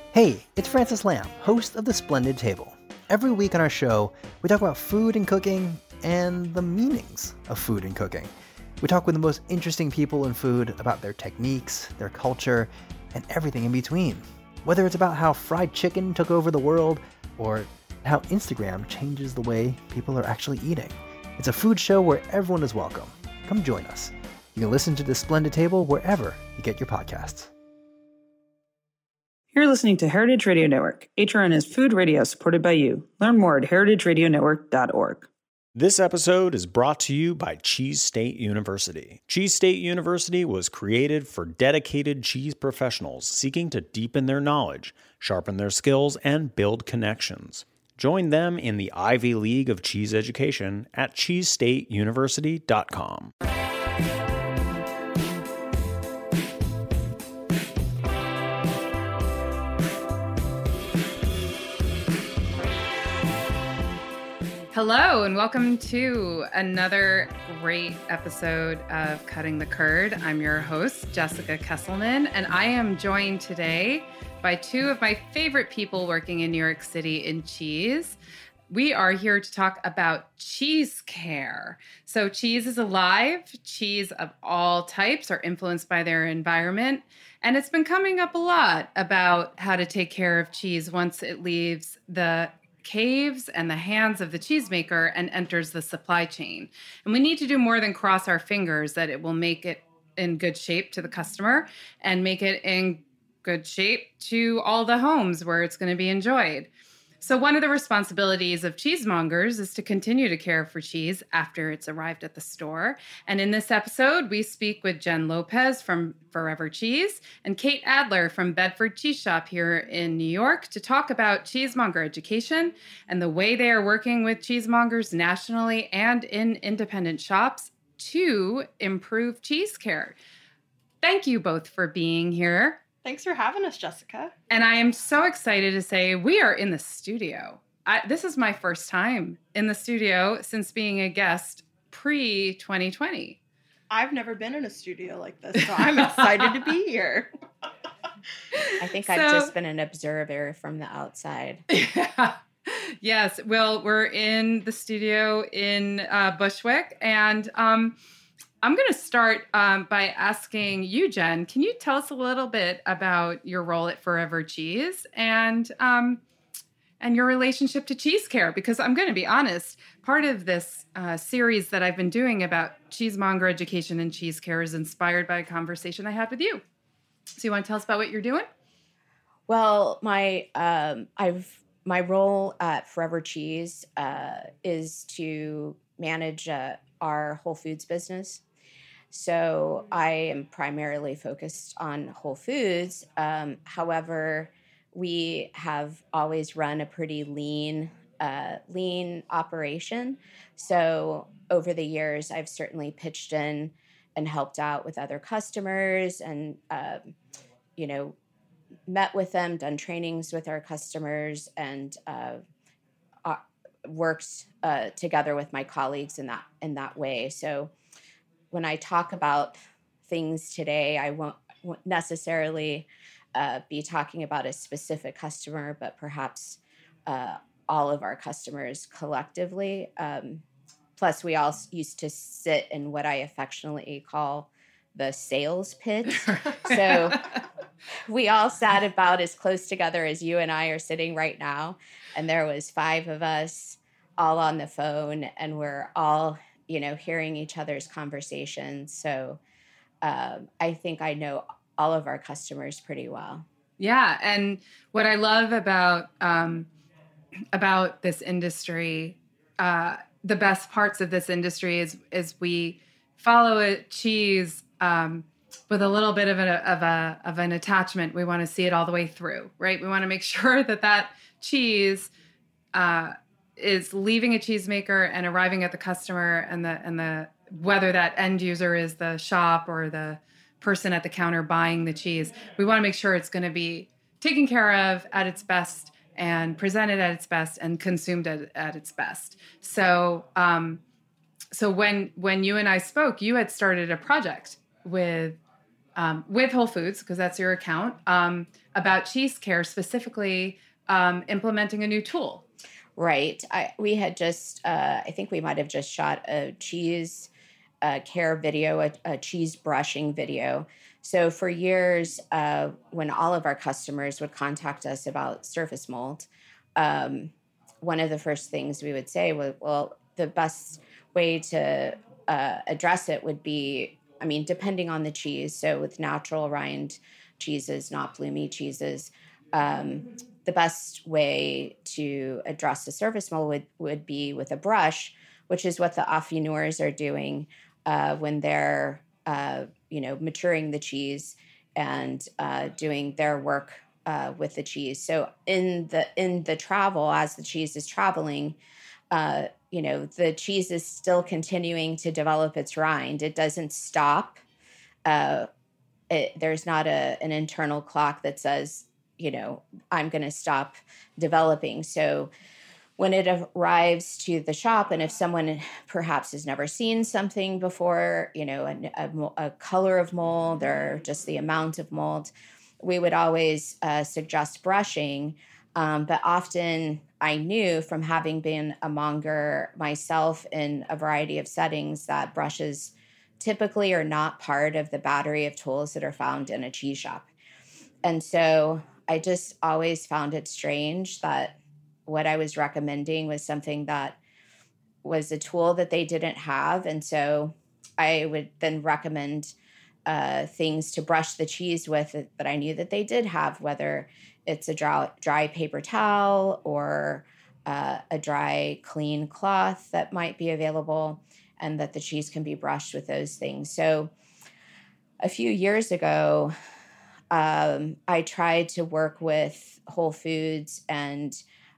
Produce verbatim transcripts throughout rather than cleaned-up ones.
Hey, it's Francis Lamb, host of The Splendid Table. Every week on our show, we talk about food and cooking and the meanings of food and cooking. We talk with the most interesting people in food about their techniques, their culture, and everything in between. Whether it's about how fried chicken took over the world or how Instagram changes the way people are actually eating. It's a food show where everyone is welcome. Come join us. You can listen to The Splendid Table wherever you get your podcasts. You're listening to Heritage Radio Network. H R N is food radio supported by you. Learn more at heritage radio network dot org. This episode is brought to you by Cheese State University. Cheese State University was created for dedicated cheese professionals seeking to deepen their knowledge, sharpen their skills, and build connections. Join them in the Ivy League of cheese education at cheese state university dot com. Hello, and welcome to another great episode of Cutting the Curd. I'm your host, Jessica Kesselman, and I am joined today by two of my favorite people working in New York City in cheese. We are here to talk about cheese care. So cheese is alive. Cheese of all types are influenced by their environment. And it's been coming up a lot about how to take care of cheese once it leaves the caves and the hands of the cheesemaker and enters the supply chain. And we need to do more than cross our fingers that it will make it in good shape to the customer and make it in good shape to all the homes where it's going to be enjoyed. So one of the responsibilities of cheesemongers is to continue to care for cheese after it's arrived at the store. And in this episode, we speak with Jen Lopez from Forever Cheese and Kate Adler from Bedford Cheese Shop here in New York to talk about cheesemonger education and the way they are working with cheesemongers nationally and in independent shops to improve cheese care. Thank you both for being here. Thanks for having us, Jessica. And I am so excited to say we are in the studio. I, this is my first time in the studio since being a guest pre twenty twenty. I've never been in a studio like this, so I'm excited to be here. I think So- I've just been an observer from the outside. Yeah. Yes. Well, we're in the studio in uh, Bushwick, and um, I'm going to start um, by asking you, Jen, can you tell us a little bit about your role at Forever Cheese and um, and your relationship to cheese care? Because I'm going to be honest, part of this uh, series that I've been doing about cheesemonger education and cheese care is inspired by a conversation I had with you. So you want to tell us about what you're doing? Well, my um, I've my role at Forever Cheese uh, is to manage uh, our Whole Foods business. So I am primarily focused on Whole Foods. Um, however, we have always run a pretty lean, uh, lean operation. So over the years, I've certainly pitched in and helped out with other customers, and um, you know, met with them, done trainings with our customers, and uh, uh, worked uh, together with my colleagues in that in that way. So when I talk about things today, I won't, won't necessarily uh, be talking about a specific customer, but perhaps uh, all of our customers collectively. Um, plus, we all used to sit in what I affectionately call the sales pit. So we all sat about as close together as you and I are sitting right now. And there was five of us all on the phone, and we're all, you know, hearing each other's conversations. So um, I think I know all of our customers pretty well. Yeah. And what I love about, um, about this industry, uh, the best parts of this industry is, is we follow a cheese um, with a little bit of, a, of, a, of an attachment. We want to see it all the way through, right? We want to make sure that that cheese uh, is leaving a cheesemaker and arriving at the customer, and the and the whether that end user is the shop or the person at the counter buying the cheese, we want to make sure it's going to be taken care of at its best and presented at its best and consumed at, at its best. So, um, so when when you and I spoke, you had started a project with um, with Whole Foods, because that's your account, um, about cheese care, specifically um, implementing a new tool. Right. I, we had just, uh, I think we might have just shot a cheese uh, care video, a, a cheese brushing video. So for years, uh, when all of our customers would contact us about surface mold, um, one of the first things we would say was, well, the best way to uh, address it would be, I mean, depending on the cheese. So with natural rind cheeses, not bloomy cheeses, um, the best way to address the surface mold would, would be with a brush, which is what the affineurs are doing uh, when they're, uh, you know, maturing the cheese and uh, doing their work uh, with the cheese. So in the in the travel, as the cheese is traveling, uh, you know, the cheese is still continuing to develop its rind. It doesn't stop. Uh, it, there's not a an internal clock that says, you know, I'm going to stop developing. So when it arrives to the shop, and if someone perhaps has never seen something before, you know, a, a, a color of mold or just the amount of mold, we would always uh, suggest brushing. Um, but often I knew from having been a monger myself in a variety of settings that brushes typically are not part of the battery of tools that are found in a cheese shop. And so I just always found it strange that what I was recommending was something that was a tool that they didn't have. And so I would then recommend uh, things to brush the cheese with that I knew that they did have, whether it's a dry, dry paper towel or uh, a dry, clean cloth that might be available, and that the cheese can be brushed with those things. So a few years ago, um, I tried to work with Whole Foods and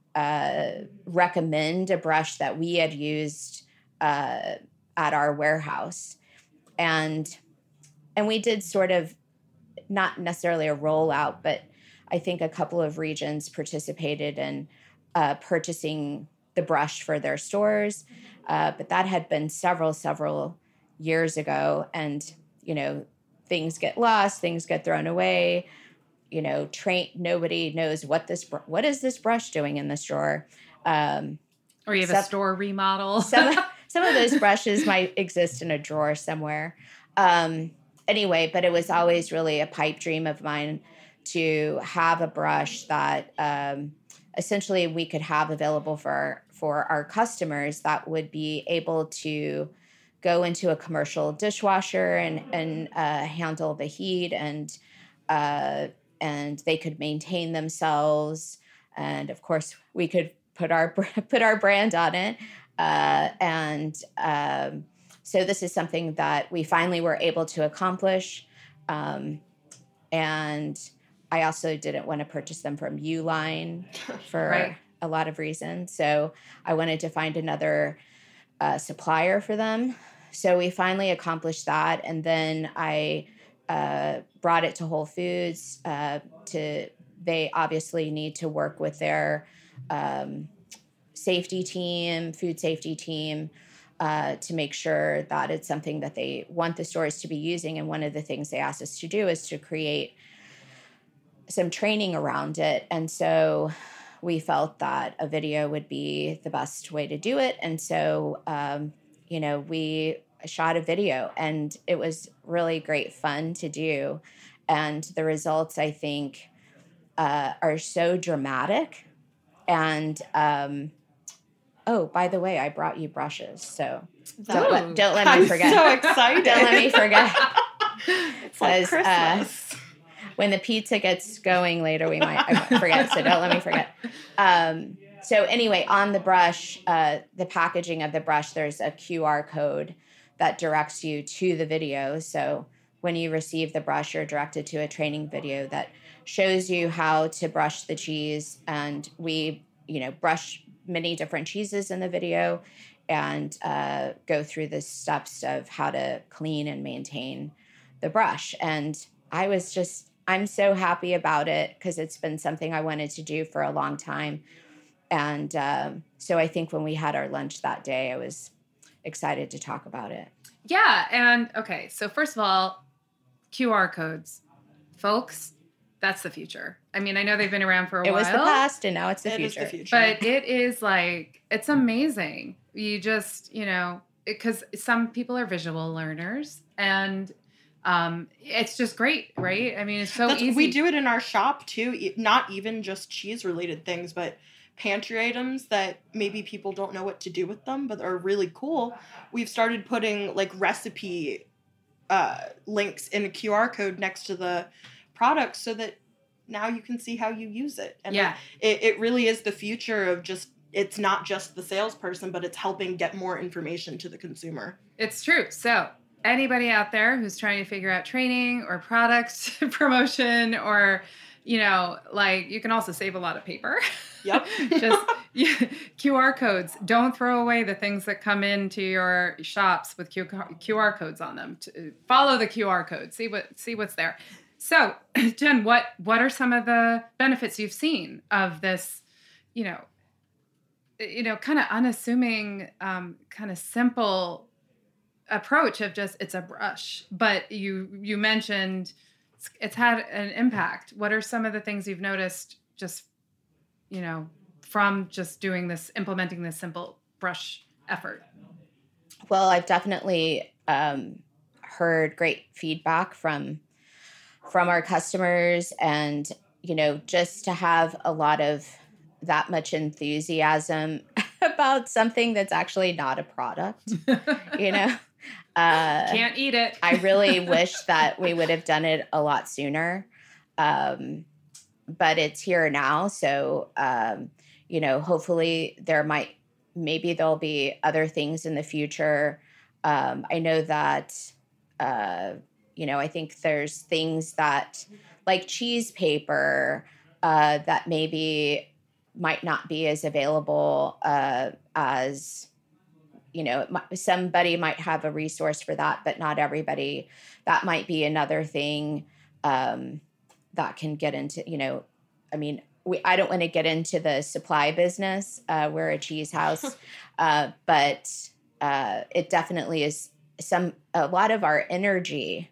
uh, recommend a brush that we had used uh, at our warehouse. And and we did sort of, not necessarily a rollout, but I think a couple of regions participated in uh, purchasing the brush for their stores. Uh, but that had been several, several years ago. And, you know, things get lost, things get thrown away. You know, train, nobody knows what this, what is this brush doing in this drawer? Um, or you have some, a store remodel. some, some of those brushes might exist in a drawer somewhere. Um, anyway, but it was always really a pipe dream of mine to have a brush that um, essentially we could have available for our, for our customers that would be able to go into a commercial dishwasher and, and uh, handle the heat, and uh, and they could maintain themselves. And of course, we could put our put our brand on it. Uh, and um, so this is something that we finally were able to accomplish. Um, and I also didn't want to purchase them from Uline for Right. a lot of reasons. So I wanted to find another uh, supplier for them. So we finally accomplished that. And then I uh, brought it to Whole Foods. Uh, to they obviously need to work with their um, safety team, food safety team, uh, to make sure that it's something that they want the stores to be using. And one of the things they asked us to do is to create some training around it. And so we felt that a video would be the best way to do it. And so, um, you know, we shot a video, and it was really great fun to do. And the results, I think, uh, are so dramatic. And, um, oh, by the way, I brought you brushes. So don't, let, don't let me I'm forget. so excited. Don't let me forget. It's like Because, uh, Christmas. when the pizza gets going later, we might I might forget. So don't let me forget. Um, so anyway, on the brush, uh, the packaging of the brush, there's a Q R code that directs you to the video. So when you receive the brush, you're directed to a training video that shows you how to brush the cheese. And we, you know, brush many different cheeses in the video and uh, go through the steps of how to clean and maintain the brush. And I was just, I'm so happy about it because it's been something I wanted to do for a long time. And um, so I think when we had our lunch that day, I was excited to talk about it. Yeah. And okay. So first of all, Q R codes, folks, that's the future. I mean, I know they've been around for a It while. was the past and now it's the It is future. the future. But it is like, it's amazing. You just, you know, because some people are visual learners and um, it's just great, right? I mean, it's so That's, easy. we do it in our shop too, e- not even just cheese related things, but pantry items that maybe people don't know what to do with them, but are really cool. We've started putting like recipe uh, links in a Q R code next to the product so that now you can see how you use it. And Yeah. it, it really is the future of just, it's not just the salesperson, but it's helping get more information to the consumer. It's true. So anybody out there who's trying to figure out training or product promotion or, you know, like you can also save a lot of paper. Yep. Just yeah, Q R codes. Don't throw away the things that come into your shops with Q- QR codes on them. To follow the Q R code. See what see what's there. So, Jen, what what are some of the benefits you've seen of this, you know, you know, kind of unassuming, um, kind of simple approach of just it's a brush, but you you mentioned it's, it's had an impact. What are some of the things you've noticed just, you know, from just doing this, implementing this simple brush effort? Well, I've definitely um, heard great feedback from from our customers, and you know, just to have a lot of that much enthusiasm about something that's actually not a product, you know. Uh, Can't eat it. I really wish that we would have done it a lot sooner, um, but it's here now. So, um, you know, hopefully there might, maybe there'll be other things in the future. Um, I know that, uh, you know, I think there's things that like cheese paper uh, that maybe might not be as available uh, as, you know, it might, somebody might have a resource for that, but not everybody. That might be another thing um, that can get into, you know, I mean, we, I don't want to get into the supply business. Uh, we're a cheese house, uh, but uh, it definitely is some, a lot of our energy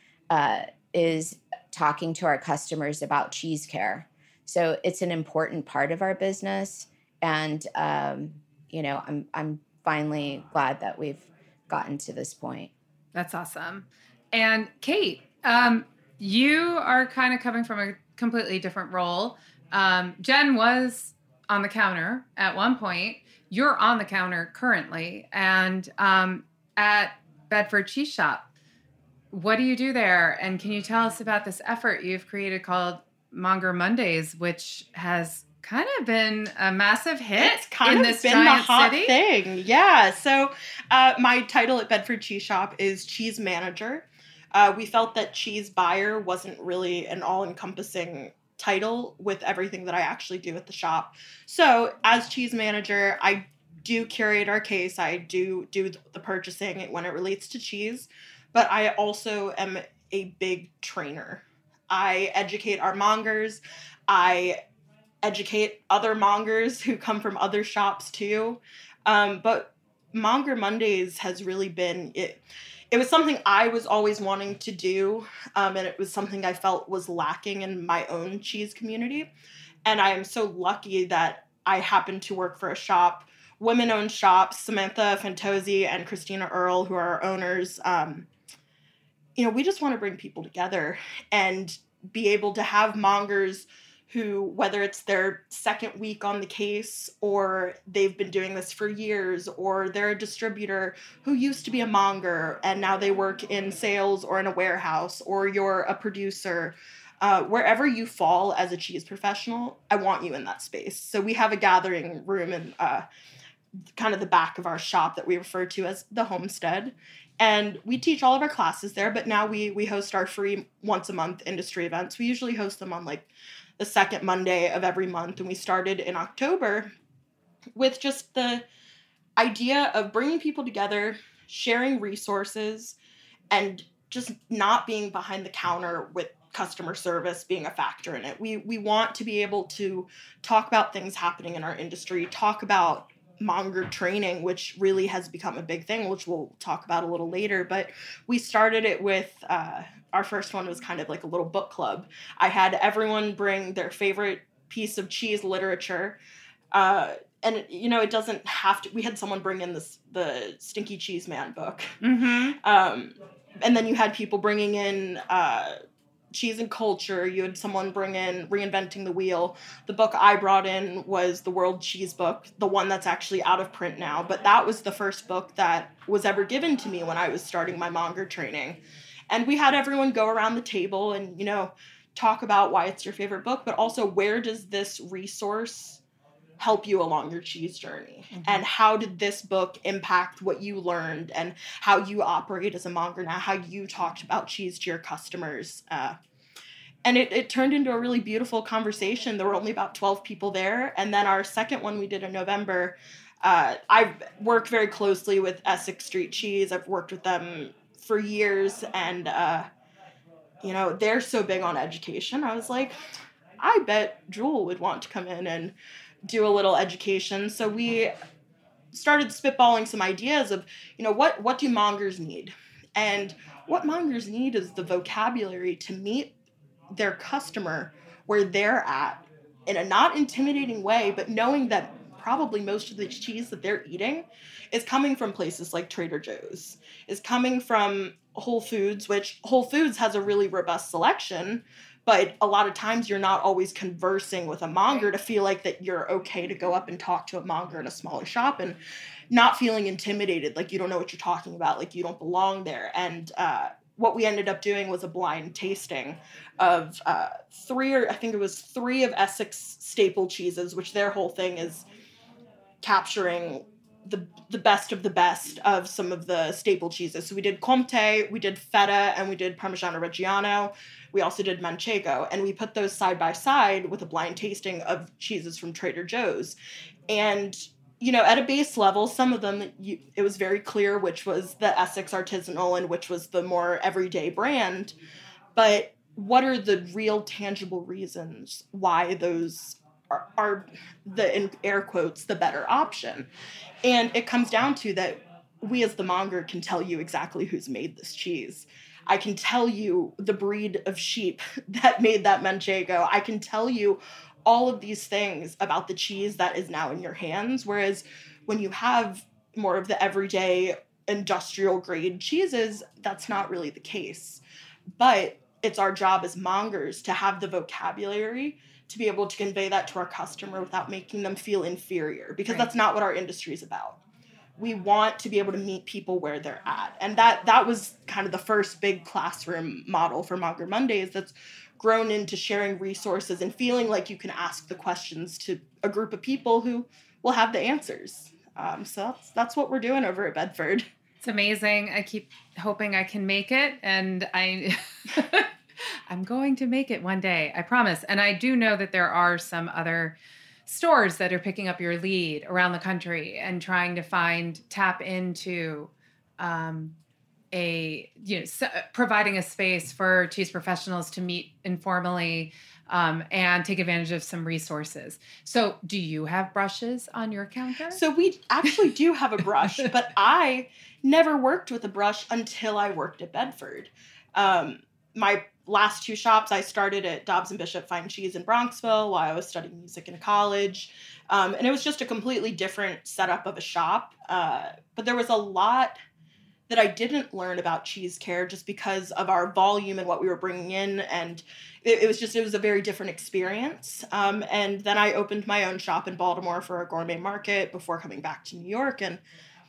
uh, is talking to our customers about cheese care. So it's an important part of our business. And, um, you know, I'm, I'm finally glad that we've gotten to this point. That's awesome. And Kate, um, you are kind of coming from a completely different role. Um, Jen was on the counter at one point. You're on the counter currently. And um, at Bedford Cheese Shop, what do you do there? And can you tell us about this effort you've created called Monger Mondays, which has kind of been a massive hit It's kind in of this been giant the hot city? thing. Yeah. So uh, my title at Bedford Cheese Shop is Cheese Manager. Uh, we felt that cheese buyer wasn't really an all-encompassing title with everything that I actually do at the shop. So as cheese manager, I do curate our case. I do do the purchasing when it relates to cheese, but I also am a big trainer. I educate our mongers. I educate other mongers who come from other shops too. Um, but Monger Mondays has really been it. It was something I was always wanting to do, um, and it was something I felt was lacking in my own cheese community. And I am so lucky that I happen to work for a shop, women-owned shop, Samantha Fantozzi and Christina Earl, who are our owners. Um, you know, we just want to bring people together and be able to have mongers who, whether it's their second week on the case or they've been doing this for years, or they're a distributor who used to be a monger and now they work in sales or in a warehouse, or you're a producer, uh, wherever you fall as a cheese professional, I want you in that space. So we have a gathering room in uh, kind of the back of our shop that we refer to as the homestead. And we teach all of our classes there, but now we we host our free once a month industry events. We usually host them on like the second Monday of every month. And we started in October with just the idea of bringing people together, sharing resources, and just not being behind the counter with customer service being a factor in it. We we want to be able to talk about things happening in our industry, talk about monger training, which really has become a big thing, which we'll talk about a little later. But we started it with uh, our first one was kind of like a little book club. I had everyone bring their favorite piece of cheese literature. Uh, and, you know, it doesn't have to, we had someone bring in this, the Stinky Cheese Man book. Mm-hmm. Um, and then you had people bringing in uh, Cheese and Culture. You had someone bring in Reinventing the Wheel. The book I brought in was the World Cheese Book, the one that's actually out of print now. But that was the first book that was ever given to me when I was starting my monger training. And we had everyone go around the table and, you know, talk about why it's your favorite book, but also where does this resource help you along your cheese journey? Mm-hmm. And how did this book impact what you learned and how you operate as a monger now, how you talked about cheese to your customers? Uh, and it, it turned into a really beautiful conversation. There were only about twelve people there. And then our second one we did in November, uh, I've worked very closely with Essex Street Cheese. I've worked with them for years, and, uh, you know, they're so big on education. I was like, I bet Jewel would want to come in and do a little education. So we started spitballing some ideas of, you know, what, what do mongers need? And what mongers need is the vocabulary to meet their customer where they're at in a not intimidating way, but knowing that probably most of the cheese that they're eating is coming from places like Trader Joe's, is coming from Whole Foods, which Whole Foods has a really robust selection, but a lot of times you're not always conversing with a monger to feel like that you're okay to go up and talk to a monger in a smaller shop and not feeling intimidated, like you don't know what you're talking about, like you don't belong there. And uh, what we ended up doing was a blind tasting of uh, three, or I think it was three of Essex staple cheeses, which their whole thing is capturing the the best of the best of some of the staple cheeses. So we did Comté, we did Feta, and we did Parmigiano Reggiano. We also did Manchego, and we put those side by side with a blind tasting of cheeses from Trader Joe's. And, you know, at a base level, some of them, you, it was very clear which was the Essex artisanal and which was the more everyday brand. But what are the real tangible reasons why those are, are the, in air quotes, the better option? And it comes down to that we as the monger can tell you exactly who's made this cheese. I can tell you the breed of sheep that made that Manchego. I can tell you all of these things about the cheese that is now in your hands. Whereas when you have more of the everyday industrial grade cheeses, that's not really the case. But it's our job as mongers to have the vocabulary to be able to convey that to our customer without making them feel inferior, because right. That's not what our industry is about. We want to be able to meet people where they're at. And that that was kind of the first big classroom model for Monger Mondays that's grown into sharing resources and feeling like you can ask the questions to a group of people who will have the answers. Um, so that's, that's what we're doing over at Bedford. It's amazing. I keep hoping I can make it, and I... I'm going to make it one day, I promise. And I do know that there are some other stores that are picking up your lead around the country and trying to find, tap into um, a, you know, providing a space for cheese professionals to meet informally um, and take advantage of some resources. So do you have brushes on your counter? So we actually do have a brush, but I never worked with a brush until I worked at Bedford. Um, my last two shops, I started at Dobbs and Bishop Fine Cheese in Bronxville while I was studying music in college. Um, and it was just a completely different setup of a shop. Uh, but there was a lot that I didn't learn about cheese care just because of our volume and what we were bringing in. And it, it was just, it was a very different experience. Um, and then I opened my own shop in Baltimore for a gourmet market before coming back to New York. And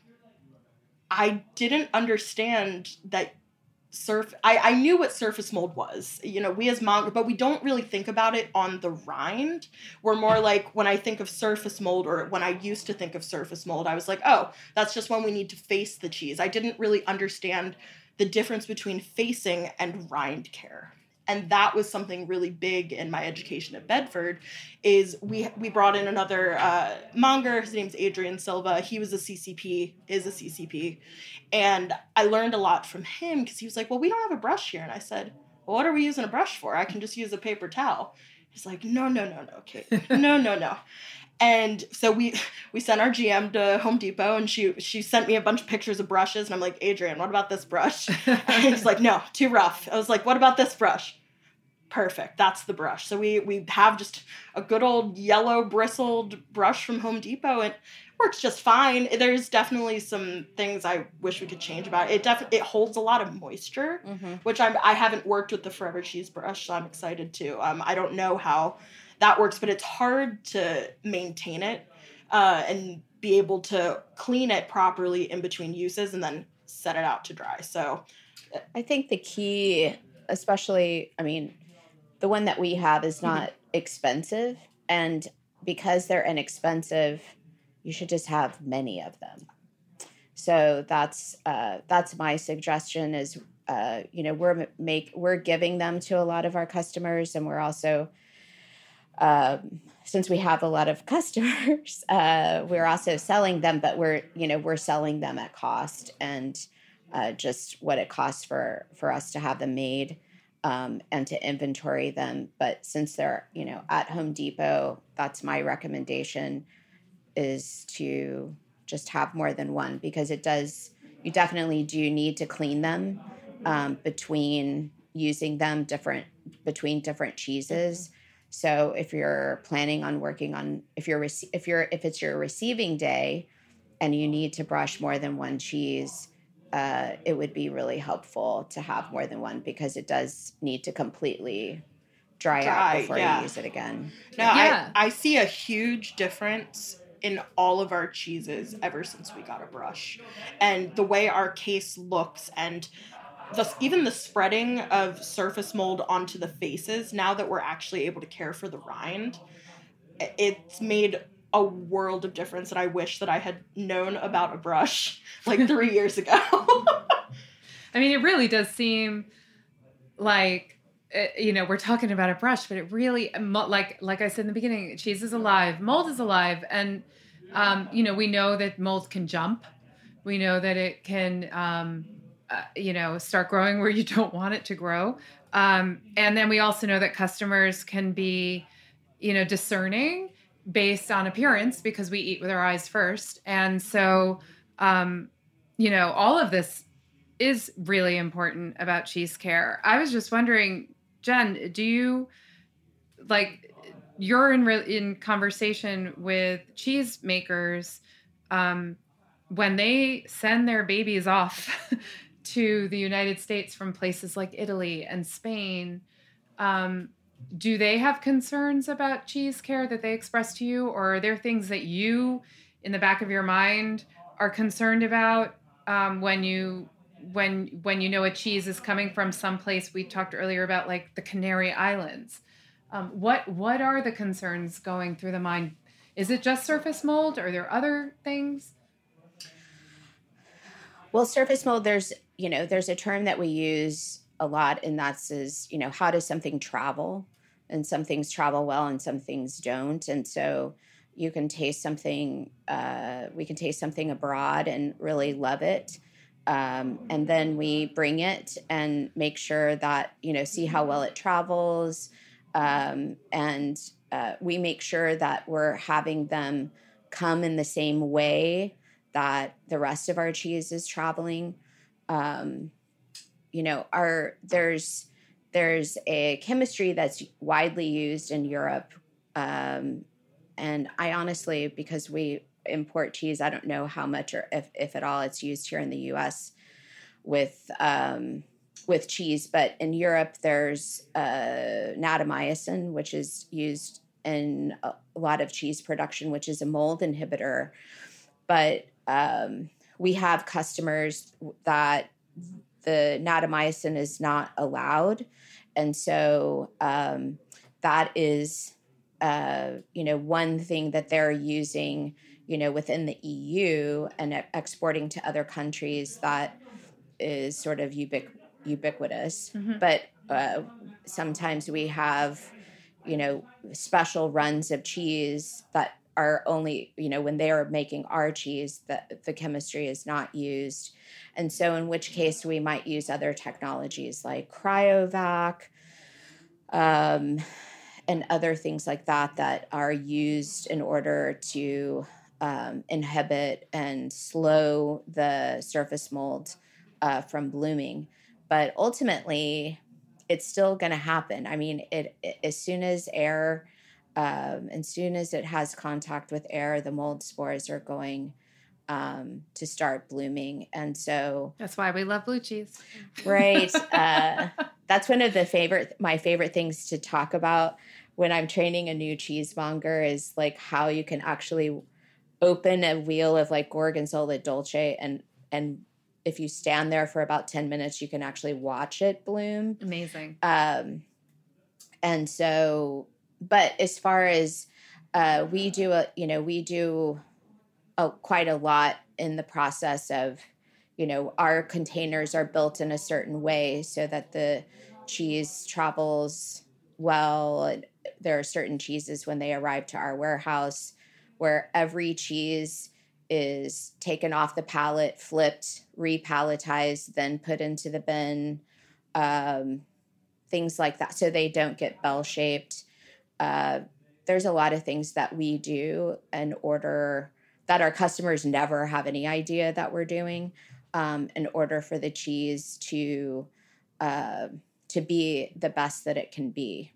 I didn't understand that Surf, I, I knew what surface mold was, you know, we as monger, but we don't really think about it on the rind. We're more like, when I think of surface mold, or when I used to think of surface mold, I was like, oh, that's just when we need to face the cheese. I didn't really understand the difference between facing and rind care. And that was something really big in my education at Bedford, is we we brought in another uh, monger. His name's Adrian Silva. He was a C C P, is a C C P. And I learned a lot from him because he was like, well, we don't have a brush here. And I said, well, what are we using a brush for? I can just use a paper towel. He's like, no, no, no, no, Kate. No, no, no. And so we we sent our G M to Home Depot, and she she sent me a bunch of pictures of brushes, and I'm like, Adrian, what about this brush? And he's like, no, too rough. I was like, what about this brush? Perfect, that's the brush. So we we have just a good old yellow bristled brush from Home Depot, and it works just fine. There's definitely some things I wish we could change about it. It definitely it holds a lot of moisture, mm-hmm. which I'm I haven't worked with the Forever Cheese brush, so I'm excited to. Um, I don't know how that works, but it's hard to maintain it uh, and be able to clean it properly in between uses and then set it out to dry. So I think the key, especially, I mean, the one that we have is not mm-hmm. expensive. And because they're inexpensive, you should just have many of them. So that's uh, that's my suggestion is, uh, you know, we're make we're giving them to a lot of our customers, and we're also Um, since we have a lot of customers, uh, we're also selling them, but we're, you know, we're selling them at cost and uh, just what it costs for, for us to have them made um, and to inventory them. But since they're, you know, at Home Depot, that's my recommendation is to just have more than one, because it does, you definitely do need to clean them um, between using them different, between different cheeses. So if you're planning on working on, if you're, rec- if you're, if it's your receiving day and you need to brush more than one cheese, uh, it would be really helpful to have more than one, because it does need to completely dry, dry out before yeah. you use it again. No, yeah. I, I see a huge difference in all of our cheeses ever since we got a brush, and the way our case looks, and The, even the spreading of surface mold onto the faces, now that we're actually able to care for the rind, it's made a world of difference, and I wish that I had known about a brush like three years ago. I mean, it really does seem like, you know, we're talking about a brush, but it really, like like I said in the beginning, cheese is alive, mold is alive, and, um, you know, we know that mold can jump. We know that it can... Um, Uh, you know, start growing where you don't want it to grow. Um, and then we also know that customers can be, you know, discerning based on appearance, because we eat with our eyes first. And so, um, you know, all of this is really important about cheese care. I was just wondering, Jen, do you, like, you're in, re- in conversation with cheese makers um, when they send their babies off to the United States from places like Italy and Spain, um, do they have concerns about cheese care that they express to you? Or are there things that you, in the back of your mind, are concerned about um, when you when when you know a cheese is coming from someplace? We talked earlier about, like, the Canary Islands. Um, what what are the concerns going through the mind? Is it just surface mold, or are there other things? Well, surface mold, there's, you know, there's a term that we use a lot, and that's is, you know, how does something travel? And some things travel well and some things don't. And so you can taste something, uh, we can taste something abroad and really love it. Um, and then we bring it and make sure that, you know, see how well it travels. Um, and uh, we make sure that we're having them come in the same way that the rest of our cheese is traveling. Um, you know, our there's there's a chemistry that's widely used in Europe, um, and I honestly, because we import cheese, I don't know how much or if, if at all it's used here in the U S with um, with cheese, but in Europe there's uh, natamycin, which is used in a lot of cheese production, which is a mold inhibitor, but Um, we have customers that the natamycin is not allowed. And so um, that is, uh, you know, one thing that they're using, you know, within the E U and exporting to other countries that is sort of ubiqu- ubiquitous. Mm-hmm. But uh, sometimes we have, you know, special runs of cheese that are only, you know, when they are making our cheese, that the chemistry is not used. And so in which case we might use other technologies like cryovac. Um, and other things like that that are used in order to um, inhibit and slow the surface mold uh, from blooming. But ultimately, it's still going to happen. I mean, it, it as soon as air, um, as soon as it has contact with air, the mold spores are going um, to start blooming. And so that's why we love blue cheese. Right. Uh, that's one of the favorite, my favorite things to talk about when I'm training a new cheesemonger is like how you can actually open a wheel of like Gorgonzola Dolce and, and if you stand there for about ten minutes, you can actually watch it bloom. Amazing. Um, and so, but as far as uh, we do, a, you know, we do a, quite a lot in the process of, you know, our containers are built in a certain way so that the cheese travels well. And there are certain cheeses when they arrive to our warehouse where every cheese is taken off the pallet, flipped, repalletized, then put into the bin, um, things like that, so they don't get bell-shaped. Uh, there's a lot of things that we do in order that our customers never have any idea that we're doing um, in order for the cheese to uh, to be the best that it can be.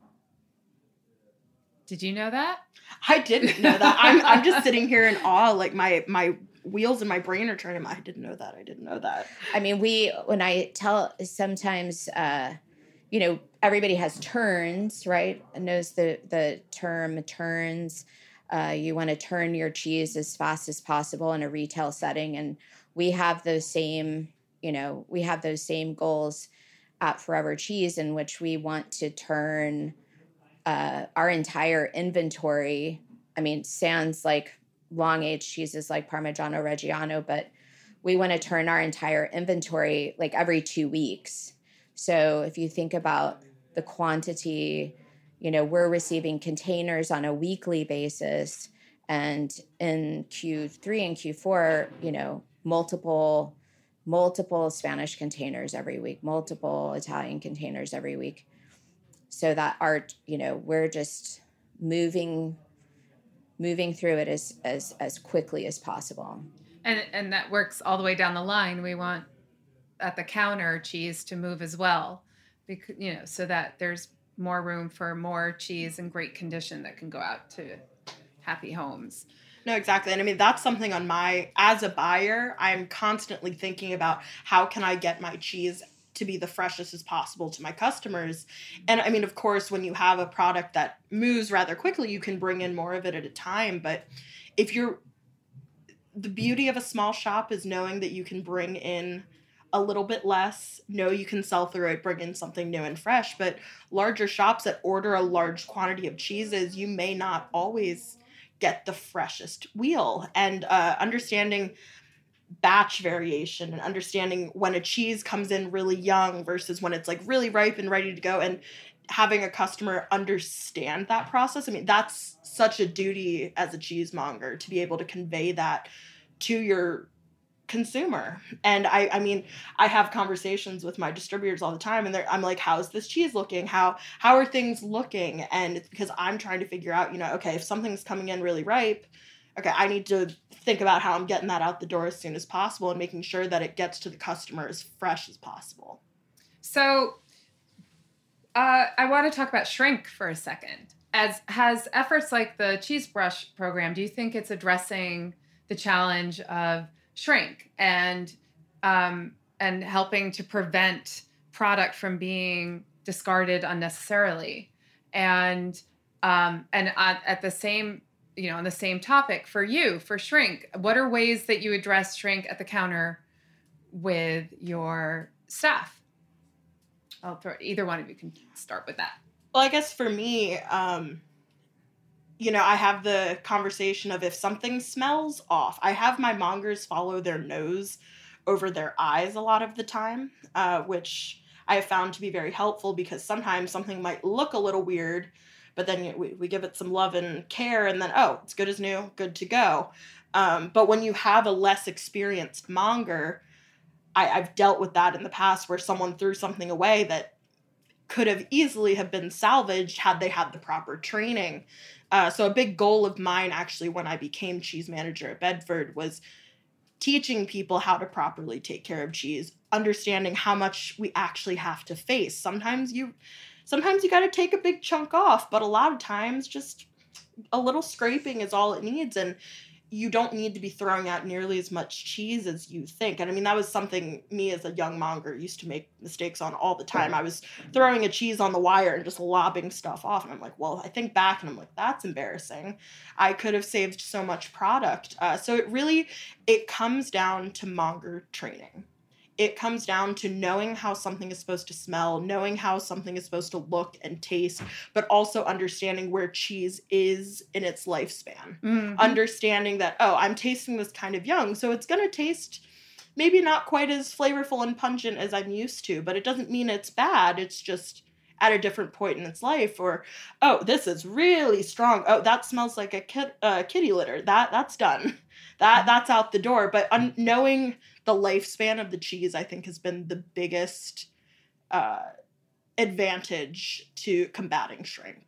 Did you know that? I didn't know that. I'm I'm just sitting here in awe. Like my my wheels in my brain are turning. I didn't know that. I didn't know that. I mean, we when I tell sometimes, uh, you know, everybody has turns, right? And knows the the term turns. Uh, you want to turn your cheese as fast as possible in a retail setting, and we have those same, you know, we have those same goals at Forever Cheese, in which we want to turn Uh, our entire inventory. I mean, sans like long aged cheeses like Parmigiano Reggiano, but we want to turn our entire inventory like every two weeks. So if you think about the quantity, you know, we're receiving containers on a weekly basis, and in Q three and Q four, you know, multiple, multiple Spanish containers every week, multiple Italian containers every week. So that art, you know, we're just moving, moving through it as as as quickly as possible. And and that works all the way down the line. We want at the counter cheese to move as well, because you know, so that there's more room for more cheese in great condition that can go out to happy homes. No, exactly. And I mean, that's something on my, as a buyer, I'm constantly thinking about how can I get my cheese to be the freshest as possible to my customers. And I mean, of course, when you have a product that moves rather quickly, you can bring in more of it at a time. But if you're, the beauty of a small shop is knowing that you can bring in a little bit less, know you can sell through it, bring in something new and fresh. But larger shops that order a large quantity of cheeses, you may not always get the freshest wheel. And uh, understanding batch variation and understanding when a cheese comes in really young versus when it's like really ripe and ready to go, and having a customer understand that process. I mean, that's such a duty as a cheesemonger to be able to convey that to your consumer. And I, I mean, I have conversations with my distributors all the time, and they're, I'm like, how's this cheese looking? How, how are things looking? And it's because I'm trying to figure out, you know, okay, if something's coming in really ripe, okay, I need to think about how I'm getting that out the door as soon as possible and making sure that it gets to the customer as fresh as possible. So uh, I want to talk about shrink for a second. As has efforts like the Cheese Brush program, do you think it's addressing the challenge of shrink and um, and helping to prevent product from being discarded unnecessarily? And um, and at, at the same you know, on the same topic for you, for shrink, what are ways that you address shrink at the counter with your staff? I'll throw, either one of you can start with that. Well, I guess for me, um, you know, I have the conversation of if something smells off, I have my mongers follow their nose over their eyes a lot of the time, uh, which I have found to be very helpful because sometimes something might look a little weird, but then you know, we, we give it some love and care, and then, oh, it's good as new, good to go. Um, but when you have a less experienced monger, I, I've dealt with that in the past where someone threw something away that could have easily have been salvaged had they had the proper training. Uh, so a big goal of mine, actually, when I became cheese manager at Bedford, was teaching people how to properly take care of cheese, understanding how much we actually have to face. Sometimes you, sometimes you got to take a big chunk off, but a lot of times just a little scraping is all it needs, and you don't need to be throwing out nearly as much cheese as you think. And I mean, that was something me as a young monger used to make mistakes on all the time. I was throwing a cheese on the wire and just lobbing stuff off. And I'm like, well, I think back and I'm like, that's embarrassing. I could have saved so much product. Uh, so it really, it comes down to monger training. It comes down to knowing how something is supposed to smell, knowing how something is supposed to look and taste, but also understanding where cheese is in its lifespan. Mm-hmm. Understanding that, oh, I'm tasting this kind of young, so it's going to taste maybe not quite as flavorful and pungent as I'm used to, but it doesn't mean it's bad. It's just at a different point in its life. Or, oh, this is really strong. Oh, that smells like a kit, uh, kitty litter. That That's done. That That's out the door. But un- knowing the lifespan of the cheese, I think, has been the biggest uh, advantage to combating shrink.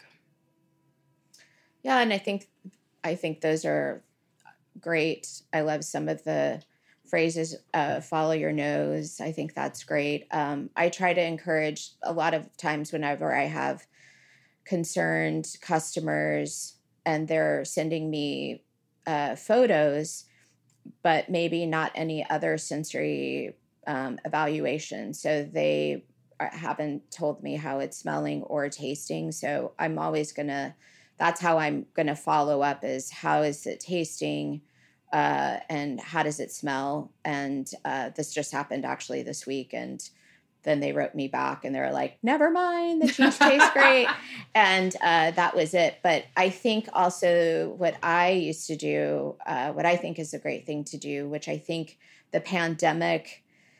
Yeah, and I think I think those are great. I love some of the phrases, uh, follow your nose. I think that's great. Um, I try to encourage a lot of times whenever I have concerned customers and they're sending me uh, photos, but maybe not any other sensory um, evaluation. So they haven't told me how it's smelling or tasting. So I'm always going to, that's how I'm going to follow up, is how is it tasting uh, and how does it smell? And uh, this just happened actually this week. And then they wrote me back and they were like, never mind, the cheese tastes great. And uh, that was it. But I think also what I used to do, uh, what I think is a great thing to do, which I think the pandemic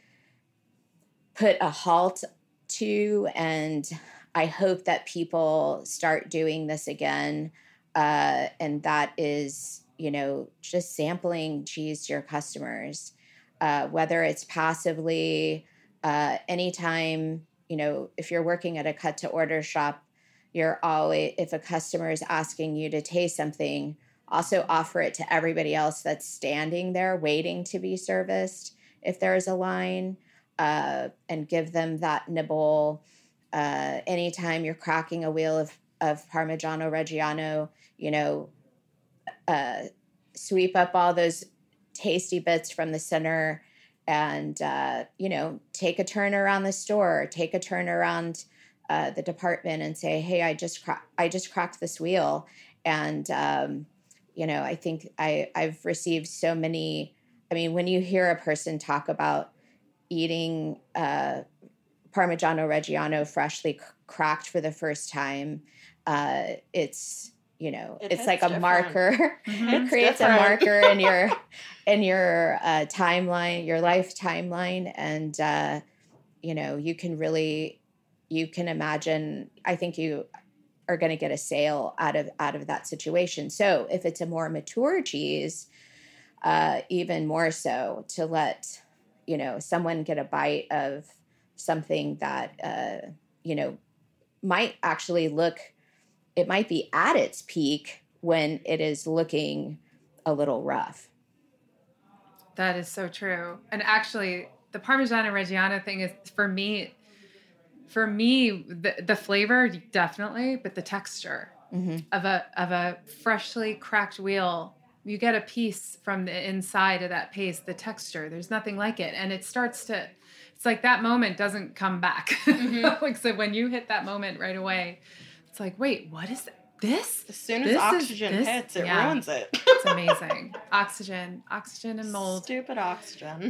put a halt to, and I hope that people start doing this again. Uh, and that is, you know, just sampling cheese to your customers, uh, whether it's passively. Uh, anytime, you know, if you're working at a cut to order shop, you're always, if a customer is asking you to taste something, also offer it to everybody else that's standing there waiting to be serviced if there's a line, uh, and give them that nibble. Uh, anytime you're cracking a wheel of, of Parmigiano Reggiano, you know, uh, sweep up all those tasty bits from the center and, uh, you know, take a turn around the store, take a turn around uh, the department and say, hey, I just cra- I just cracked this wheel. And, um, you know, I think I, I've received so many, I mean, when you hear a person talk about eating uh, Parmigiano Reggiano freshly c- cracked for the first time, uh, it's, you know, it it's like a different. marker. Mm-hmm. It creates different. a marker in your in your uh, timeline, your life timeline, and uh, you know, you can really, you can imagine. I think you are going to get a sale out of out of that situation. So if it's a more mature cheese, uh, even more so, to let you know someone get a bite of something that uh, you know might actually look. It might be at its peak when it is looking a little rough. That is so true. And actually, the Parmigiano Reggiano thing is, for me, for me, the, the flavor, definitely, but the texture mm-hmm. of a of a freshly cracked wheel, you get a piece from the inside of that paste, the texture. There's nothing like it. And it starts to, it's like that moment doesn't come back. Mm-hmm. Like, so when you hit that moment right away, it's like, wait, what is this? As soon as this oxygen is, hits, it yeah. ruins it. It's amazing. Oxygen, oxygen and mold. Stupid oxygen.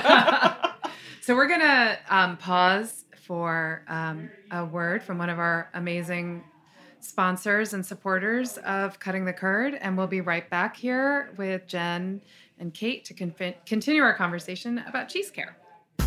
So we're going to um, pause for um, a word from one of our amazing sponsors and supporters of Cutting the Curd, and we'll be right back here with Jen and Kate to con- continue our conversation about cheese care.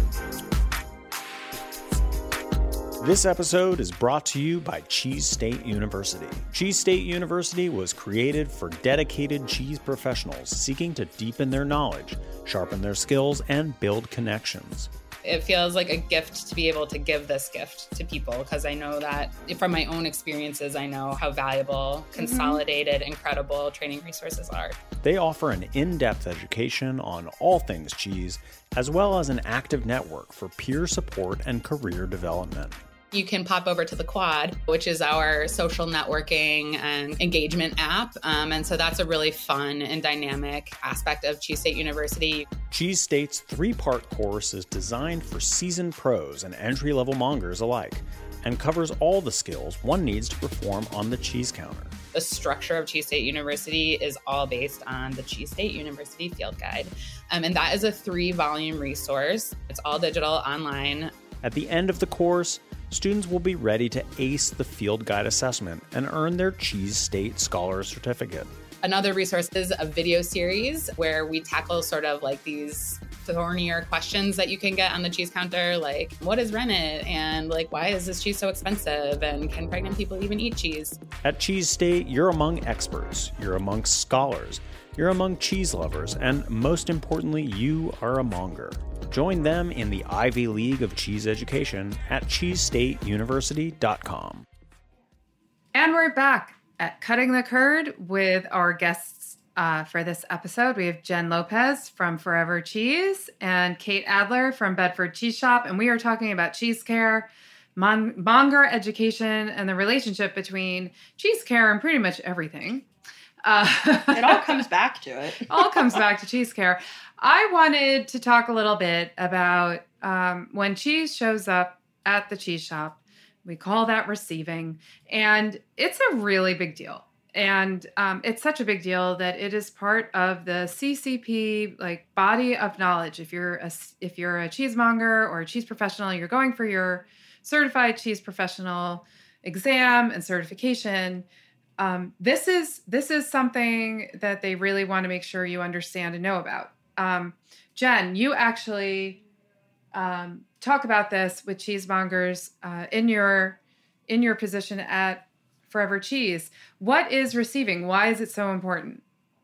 This episode is brought to you by Cheese State University. Cheese State University was created for dedicated cheese professionals seeking to deepen their knowledge, sharpen their skills, and build connections. It feels like a gift to be able to give this gift to people, because I know that from my own experiences, I know how valuable, consolidated, mm-hmm. incredible training resources are. They offer an in-depth education on all things cheese, as well as an active network for peer support and career development. You can pop over to the Quad, which is our social networking and engagement app. Um, and so that's a really fun and dynamic aspect of Cheese State University. Cheese State's three-part course is designed for seasoned pros and entry-level mongers alike, and covers all the skills one needs to perform on the cheese counter. The structure of Cheese State University is all based on the Cheese State University Field Guide. Um, and that is a three-volume resource. It's all digital, online. At the end of the course, students will be ready to ace the Field Guide assessment and earn their Cheese State Scholar Certificate. Another resource is a video series where we tackle sort of like these thornier questions that you can get on the cheese counter, like what is rennet, and like why is this cheese so expensive, and can pregnant people even eat cheese? At Cheese State, you're among experts, you're amongst scholars, you're among cheese lovers, and most importantly, you are a monger. Join them in the Ivy League of cheese education at cheese state university dot com. And we're back at Cutting the Curd with our guests uh, for this episode. We have Jen Lopez from Forever Cheese and Kate Adler from Bedford Cheese Shop. And we are talking about cheese care, mon- monger education, and the relationship between cheese care and pretty much everything. Uh, it all comes back to it. all comes back to cheese care. I wanted to talk a little bit about um, when cheese shows up at the cheese shop. We call that receiving, and it's a really big deal. And um, it's such a big deal that it is part of the C C P like body of knowledge. If you're a if you're a cheesemonger or a cheese professional, you're going for your certified cheese professional exam and certification. Um, this is this is something that they really want to make sure you understand and know about. Um, Jen, you actually um, talk about this with cheesemongers uh, in your in your position at Forever Cheese. What is receiving? Why is it so important?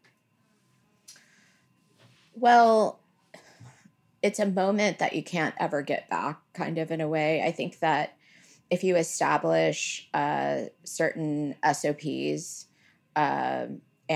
Well, it's a moment that you can't ever get back, kind of in a way. I think that if you establish uh, certain S O Ps uh,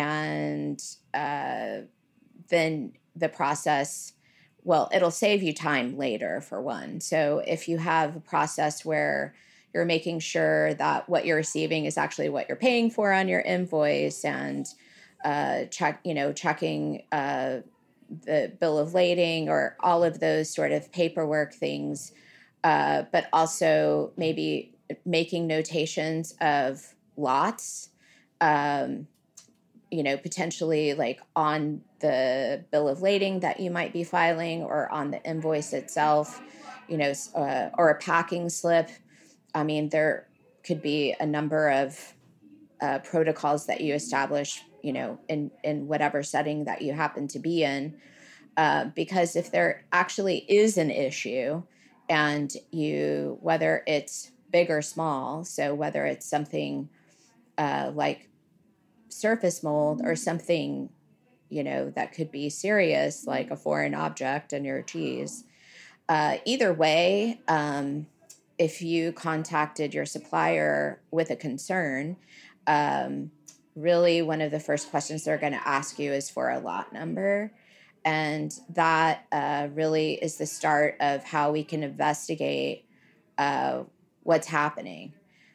and uh, then the process, well, it'll save you time later, for one. So if you have a process where you're making sure that what you're receiving is actually what you're paying for on your invoice, and uh, check, you know, checking uh, the bill of lading or all of those sort of paperwork things, uh, but also maybe making notations of lots, um, you know, potentially like on the bill of lading that you might be filing or on the invoice itself, you know, uh, or a packing slip. I mean, there could be a number of uh, protocols that you establish, you know, in, in whatever setting that you happen to be in. Uh, because if there actually is an issue and you, whether it's big or small, so whether it's something uh, like surface mold or something, you know, that could be serious, like a foreign object in your cheese, uh, either way, um, if you contacted your supplier with a concern, um, really one of the first questions they're going to ask you is for a lot number. And that uh, really is the start of how we can investigate uh, what's happening.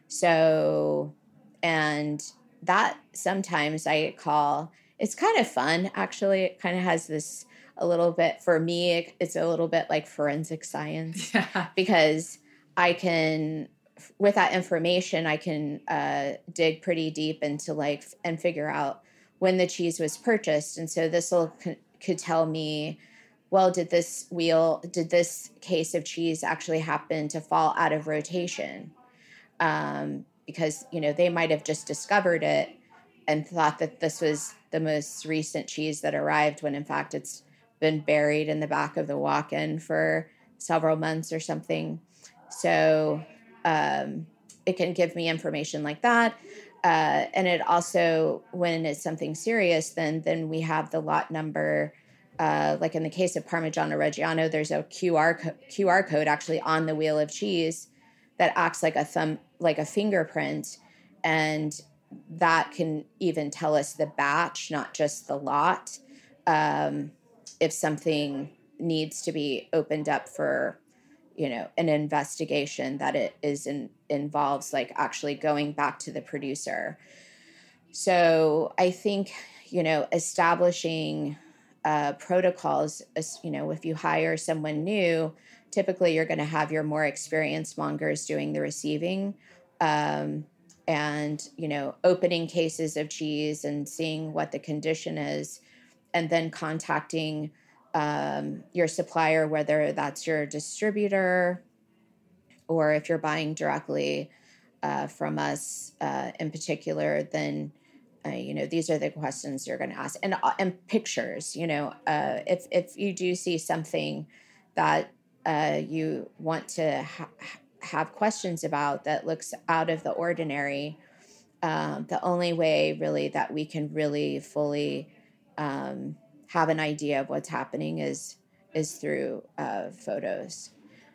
So, and that sometimes I call, it's kind of fun, actually. It kind of has this a little bit, for me, it's a little bit like forensic science. Yeah. Because I can, with that information, I can uh, dig pretty deep into like, and figure out when the cheese was purchased. And so this will co- could tell me, well, did this wheel, did this case of cheese actually happen to fall out of rotation? Um, because, you know, they might have just discovered it and thought that this was the most recent cheese that arrived, when in fact it's been buried in the back of the walk-in for several months or something. So um, it can give me information like that. Uh, and it also, when it's something serious, then then we have the lot number uh, like in the case of Parmigiano Reggiano, there's a Q R co- Q R code actually on the wheel of cheese that acts like a thumb, like a fingerprint, and that can even tell us the batch, not just the lot. Um, if something needs to be opened up for, you know, an investigation, that it is in, involves like actually going back to the producer. So I think, you know, establishing uh, protocols, as, you know, if you hire someone new, typically you're going to have your more experienced mongers doing the receiving, um, and, you know, opening cases of cheese and seeing what the condition is, and then contacting um, your supplier, whether that's your distributor or if you're buying directly uh, from us uh, in particular, then, uh, you know, these are the questions you're going to ask. And, uh, and pictures, you know, uh, if, if you do see something that uh, you want to ha- have questions about that looks out of the ordinary, um, the only way really that we can really fully um, have an idea of what's happening is is through uh, photos.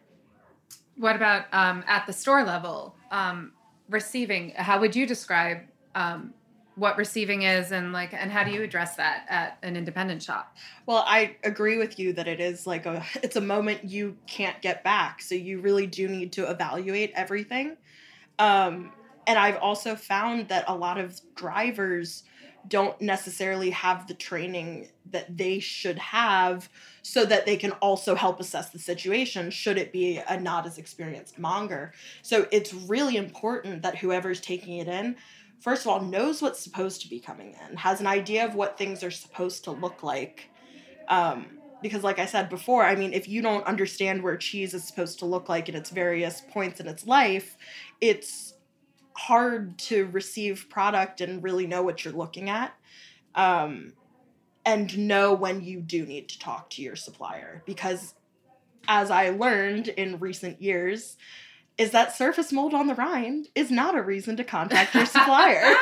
What about um, at the store level, um, receiving? How would you describe um, what receiving is, and like, and how do you address that at an independent shop? Well, I agree with you that it is like a, it's a moment you can't get back. So you really do need to evaluate everything. Um, and I've also found that a lot of drivers don't necessarily have the training that they should have so that they can also help assess the situation should it be a not as experienced monger. So it's really important that whoever's taking it in, first of all, knows what's supposed to be coming in, has an idea of what things are supposed to look like. Um, because like I said before, I mean, if you don't understand where cheese is supposed to look like at its various points in its life, it's hard to receive product and really know what you're looking at, um, and know when you do need to talk to your supplier. Because as I learned in recent years, is that surface mold on the rind is not a reason to contact your supplier.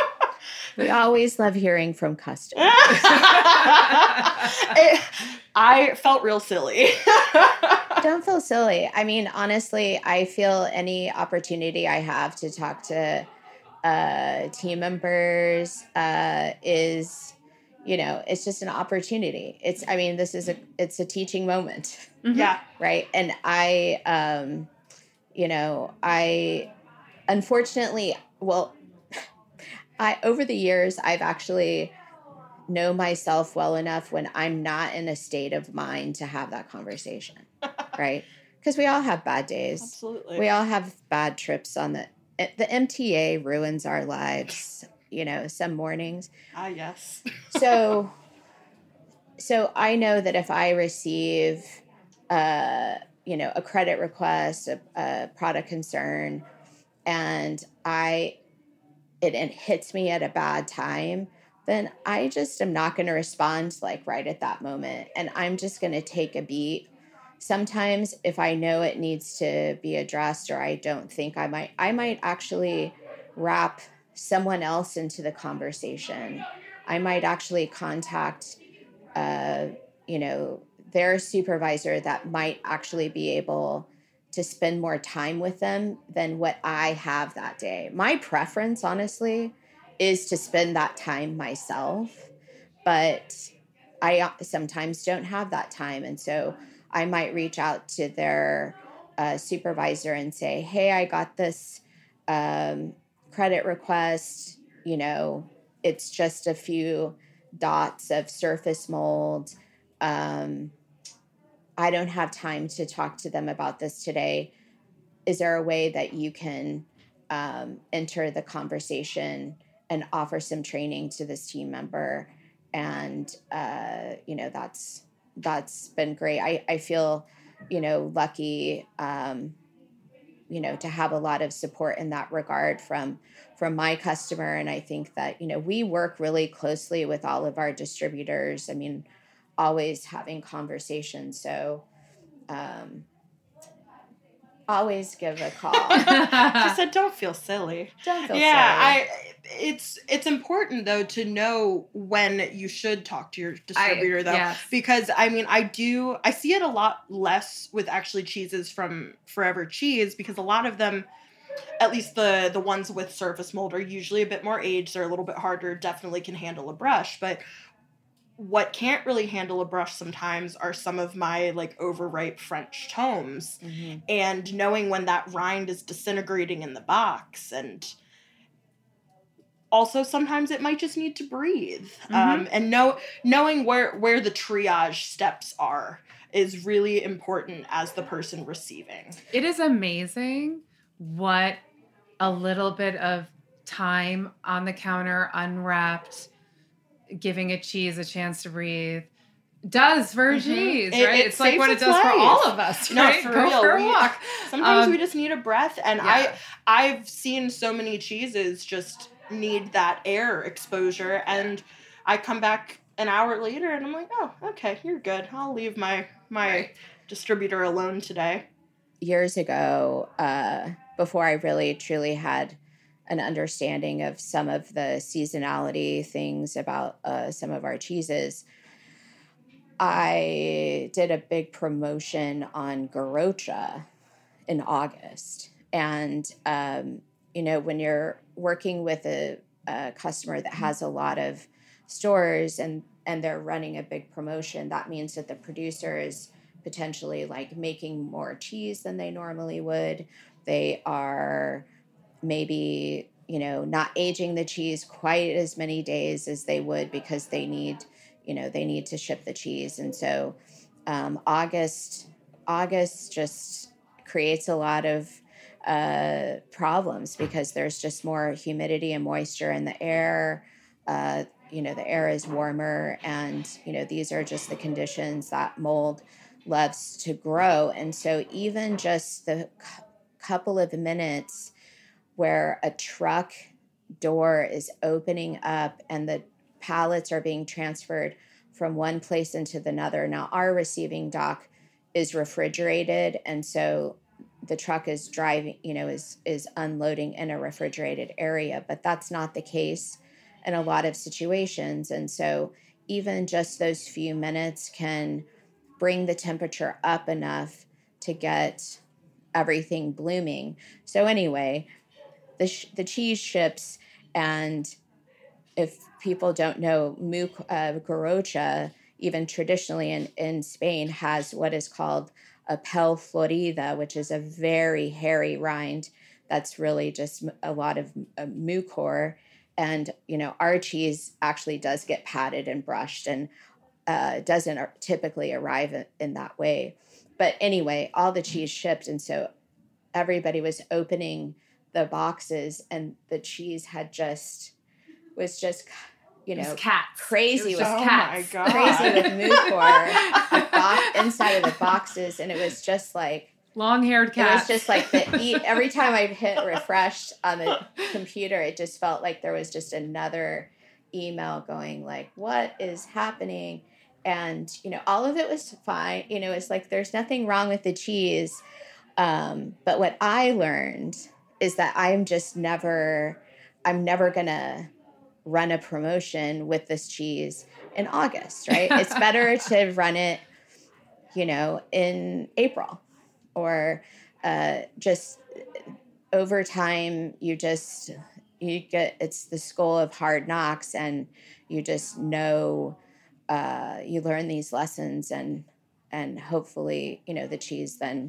We always love hearing from customers. it, I felt real silly. Don't feel silly. I mean, honestly, I feel any opportunity I have to talk to uh, team members uh, is, you know, it's just an opportunity. It's, I mean, this is a, it's a teaching moment. Mm-hmm. Yeah. Right. And I, um, you know, I, unfortunately, well, I, over the years, I've actually know myself well enough when I'm not in a state of mind to have that conversation, right? Because we all have bad days. Absolutely. We all have bad trips on the, the M T A ruins our lives, you know, some mornings. Ah, yes. so, so I know that if I receive, uh, you know, a credit request, a, a product concern, and I, it, it hits me at a bad time, then I just am not going to respond like right at that moment. And I'm just going to take a beat. Sometimes if I know it needs to be addressed, or I don't think I might, I might actually wrap someone else into the conversation. I might actually contact, uh, you know, their supervisor that might actually be able to spend more time with them than what I have that day. My preference, honestly, is to spend that time myself, but I sometimes don't have that time. And so I might reach out to their uh, supervisor and say, hey, I got this um, credit request, you know, it's just a few dots of surface mold. Um, I don't have time to talk to them about this today. Is there a way that you can um, enter the conversation and offer some training to this team member? And, uh, you know, that's, that's been great. I, I feel, you know, lucky, um, you know, to have a lot of support in that regard from, from my customer. And I think that, you know, we work really closely with all of our distributors. I mean, always having conversations. So, um, always give a call. She said, "Don't feel silly." Don't feel yeah, silly. I. It's it's important though to know when you should talk to your distributor I, though, yes. because I mean I do I see it a lot less with actually cheeses from Forever Cheese, because a lot of them, at least the the ones with surface mold, are usually a bit more aged. They're a little bit harder. Definitely can handle a brush, but what can't really handle a brush sometimes are some of my like overripe French tomes, Mm-hmm. and knowing when that rind is disintegrating in the box. And also sometimes it might just need to breathe. Mm-hmm. Um, and know knowing where where the triage steps are is really important as the person receiving. It is amazing what a little bit of time on the counter, unwrapped, giving a cheese a chance to breathe, does for a Mhm. cheese, It- right? it it's like saves what it its does for life. all of us, No, right? for Go real. for a We- walk. Sometimes Um, we just need a breath, and yeah. I I've seen so many cheeses just need that air exposure, and I come back an hour later and I'm like, oh, okay, you're good. I'll leave my my Right. distributor alone today. Years ago, uh, before I really truly had an understanding of some of the seasonality things about uh, some of our cheeses, I did a big promotion on Garocha in August. And, um, you know, when you're working with a, a customer that has a lot of stores and, and they're running a big promotion, that means that the producer is potentially like making more cheese than they normally would. They are maybe, you know, not aging the cheese quite as many days as they would because they need, you know, they need to ship the cheese. And so um, August, August just creates a lot of uh, problems because there's just more humidity and moisture in the air. Uh, you know, the air is warmer, and, you know, these are just the conditions that mold loves to grow. And so even just the c- couple of minutes where a truck door is opening up and the pallets are being transferred from one place into another. Now, our receiving dock is refrigerated, and so the truck is driving, you know, is is unloading in a refrigerated area, but that's not the case in a lot of situations. And so even just those few minutes can bring the temperature up enough to get everything blooming. So anyway, the sh- the cheese ships, and if people don't know, Mu uh, Garocha, even traditionally in, in Spain, has what is called a pel florida, which is a very hairy rind that's really just a lot of uh, mucor. And, you know, our cheese actually does get patted and brushed and uh, doesn't typically arrive in, in that way. But anyway, all the cheese shipped. And so everybody was opening the boxes, and the cheese had just, was just, you It was know, cats. crazy It was with just Oh cats. my God. crazy with mucor with box, inside of the boxes. And it was just like, Long-haired it cats. was just like the e- every time I hit refresh on the computer, it just felt like there was just another email going like, what is happening? And, you know, all of it was fine. You know, it's like, there's nothing wrong with the cheese. Um, but what I learned is that I'm just never, I'm never going to run a promotion with this cheese in August, right? It's better to run it, you know, in April. Or uh, just over time, you just, you get, it's the school of hard knocks, and you just know, uh, you learn these lessons, and, and hopefully, you know, the cheese then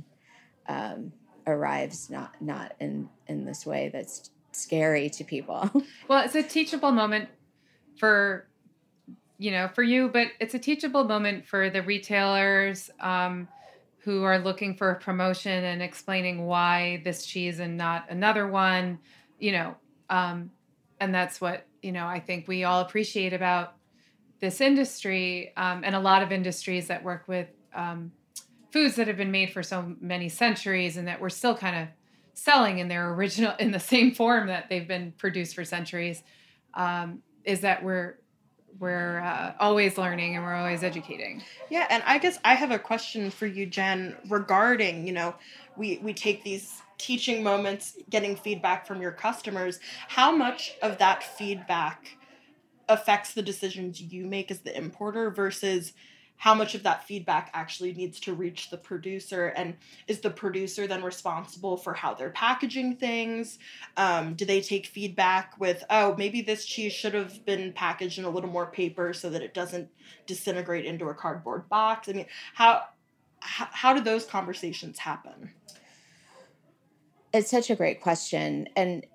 um, arrives not, not in, in this way that's scary to people. Well, it's a teachable moment for, you know, for you, but it's a teachable moment for the retailers, um, who are looking for a promotion and explaining why this cheese and not another one, you know, um, and that's what, you know, I think we all appreciate about this industry, um, and a lot of industries that work with um, foods that have been made for so many centuries and that we're still kind of selling in their original, in the same form that they've been produced for centuries, um, is that we're we're uh, always learning and we're always educating. Yeah, and I guess I have a question for you, Jen, regarding, you know, we, we take these teaching moments, getting feedback from your customers. How much of that feedback affects the decisions you make as the importer versus how much of that feedback actually needs to reach the producer? And is the producer then responsible for how they're packaging things? Um, do they take feedback with, oh, maybe this cheese should have been packaged in a little more paper so that it doesn't disintegrate into a cardboard box? I mean, how how, how do those conversations happen? It's such a great question. And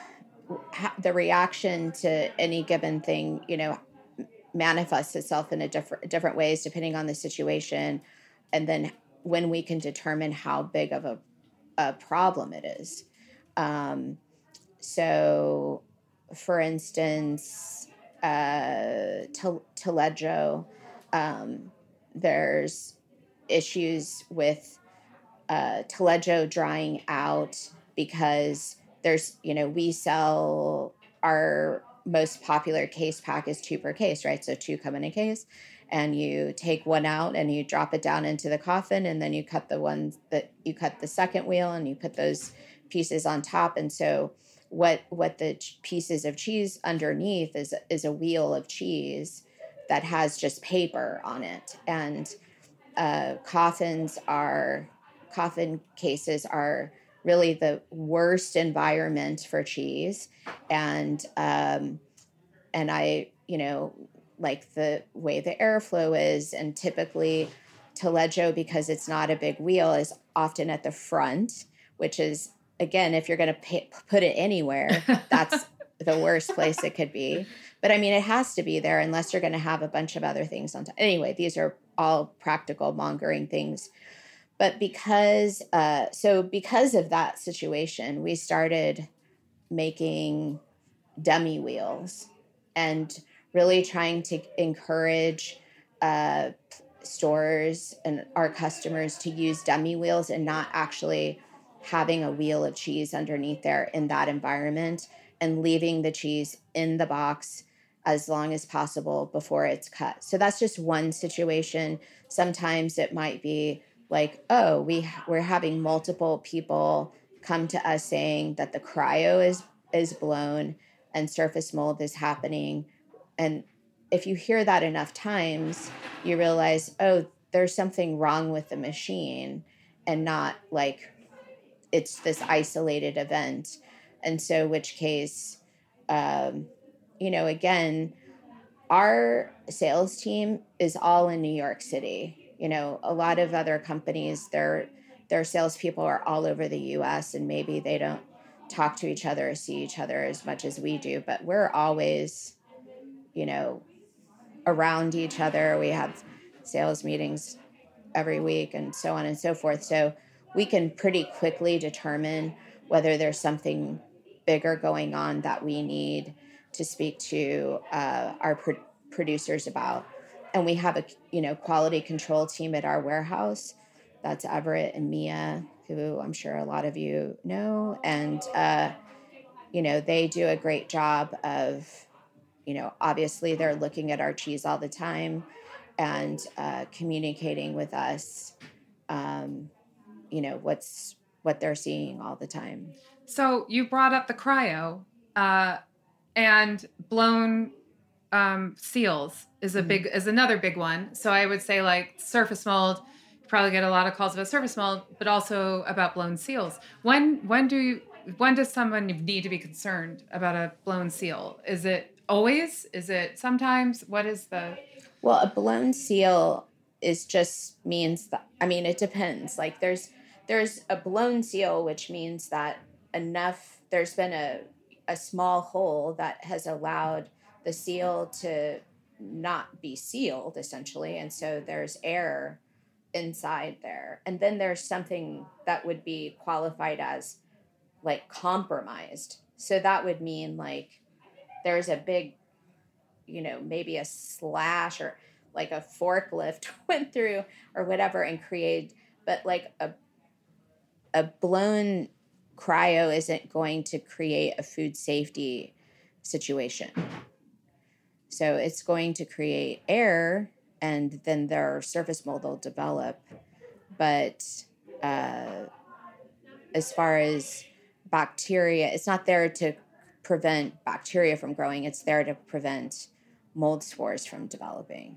the reaction to any given thing, you know, manifests itself in a different different ways depending on the situation, and then when we can determine how big of a, a problem it is. Um, so, for instance, uh, Taleggio, um, there's issues with uh, Taleggio drying out because there's, you know, we sell our most popular case pack is two per case, right? So two come in a case, and you take one out and you drop it down into the coffin, and then you cut the ones that you cut the second wheel and you put those pieces on top. And so what what the ch- pieces of cheese underneath is is a wheel of cheese that has just paper on it. And uh, coffins are coffin cases are really the worst environment for cheese. And, um, and I, you know, like the way the airflow is, and typically Taleggio, because it's not a big wheel, is often at the front, which is, again, if you're going to put it anywhere, that's the worst place it could be. But I mean, it has to be there unless you're going to have a bunch of other things on top. Anyway, these are all practical mongering things. But because, uh, so because of that situation, we started making dummy wheels and really trying to encourage uh, stores and our customers to use dummy wheels and not actually having a wheel of cheese underneath there in that environment, and leaving the cheese in the box as long as possible before it's cut. So that's just one situation. Sometimes it might be like, oh, we we're having multiple people come to us saying that the cryo is is blown and surface mold is happening. And if you hear that enough times, you realize, oh, there's something wrong with the machine, and not like it's this isolated event. And so, which case, um, you know, again, our sales team is all in New York City. You know, a lot of other companies, their their salespeople are all over the U S, and maybe they don't talk to each other or see each other as much as we do, but we're always, you know, around each other. We have sales meetings every week and so on and so forth. So we can pretty quickly determine whether there's something bigger going on that we need to speak to uh, our pro- producers about. And we have a, you know, quality control team at our warehouse. That's Everett and Mia, who I'm sure a lot of you know. And, uh, you know, they do a great job of, you know, obviously they're looking at our cheese all the time and uh, communicating with us, um, you know, what's what they're seeing all the time. So you brought up the cryo uh, and blown um, seals is a mm-hmm. big is another big one. So I would say like surface mold, you probably get a lot of calls about surface mold, but also about blown seals. When when do you, when does someone need to be concerned about a blown seal? Is it always? Is it sometimes? What is the? Well, a blown seal is just means that, I mean, it depends. Like there's there's a blown seal, which means that enough, there's been a, a small hole that has allowed the seal to not be sealed, essentially. And so there's air inside there. And then there's something that would be qualified as like compromised. So that would mean like there's a big, you know, maybe a slash or like a forklift went through or whatever and created, but like a a blown cryo isn't going to create a food safety situation. So it's going to create air, and then their surface mold will develop. But uh, as far as bacteria, it's not there to prevent bacteria from growing. It's there to prevent mold spores from developing.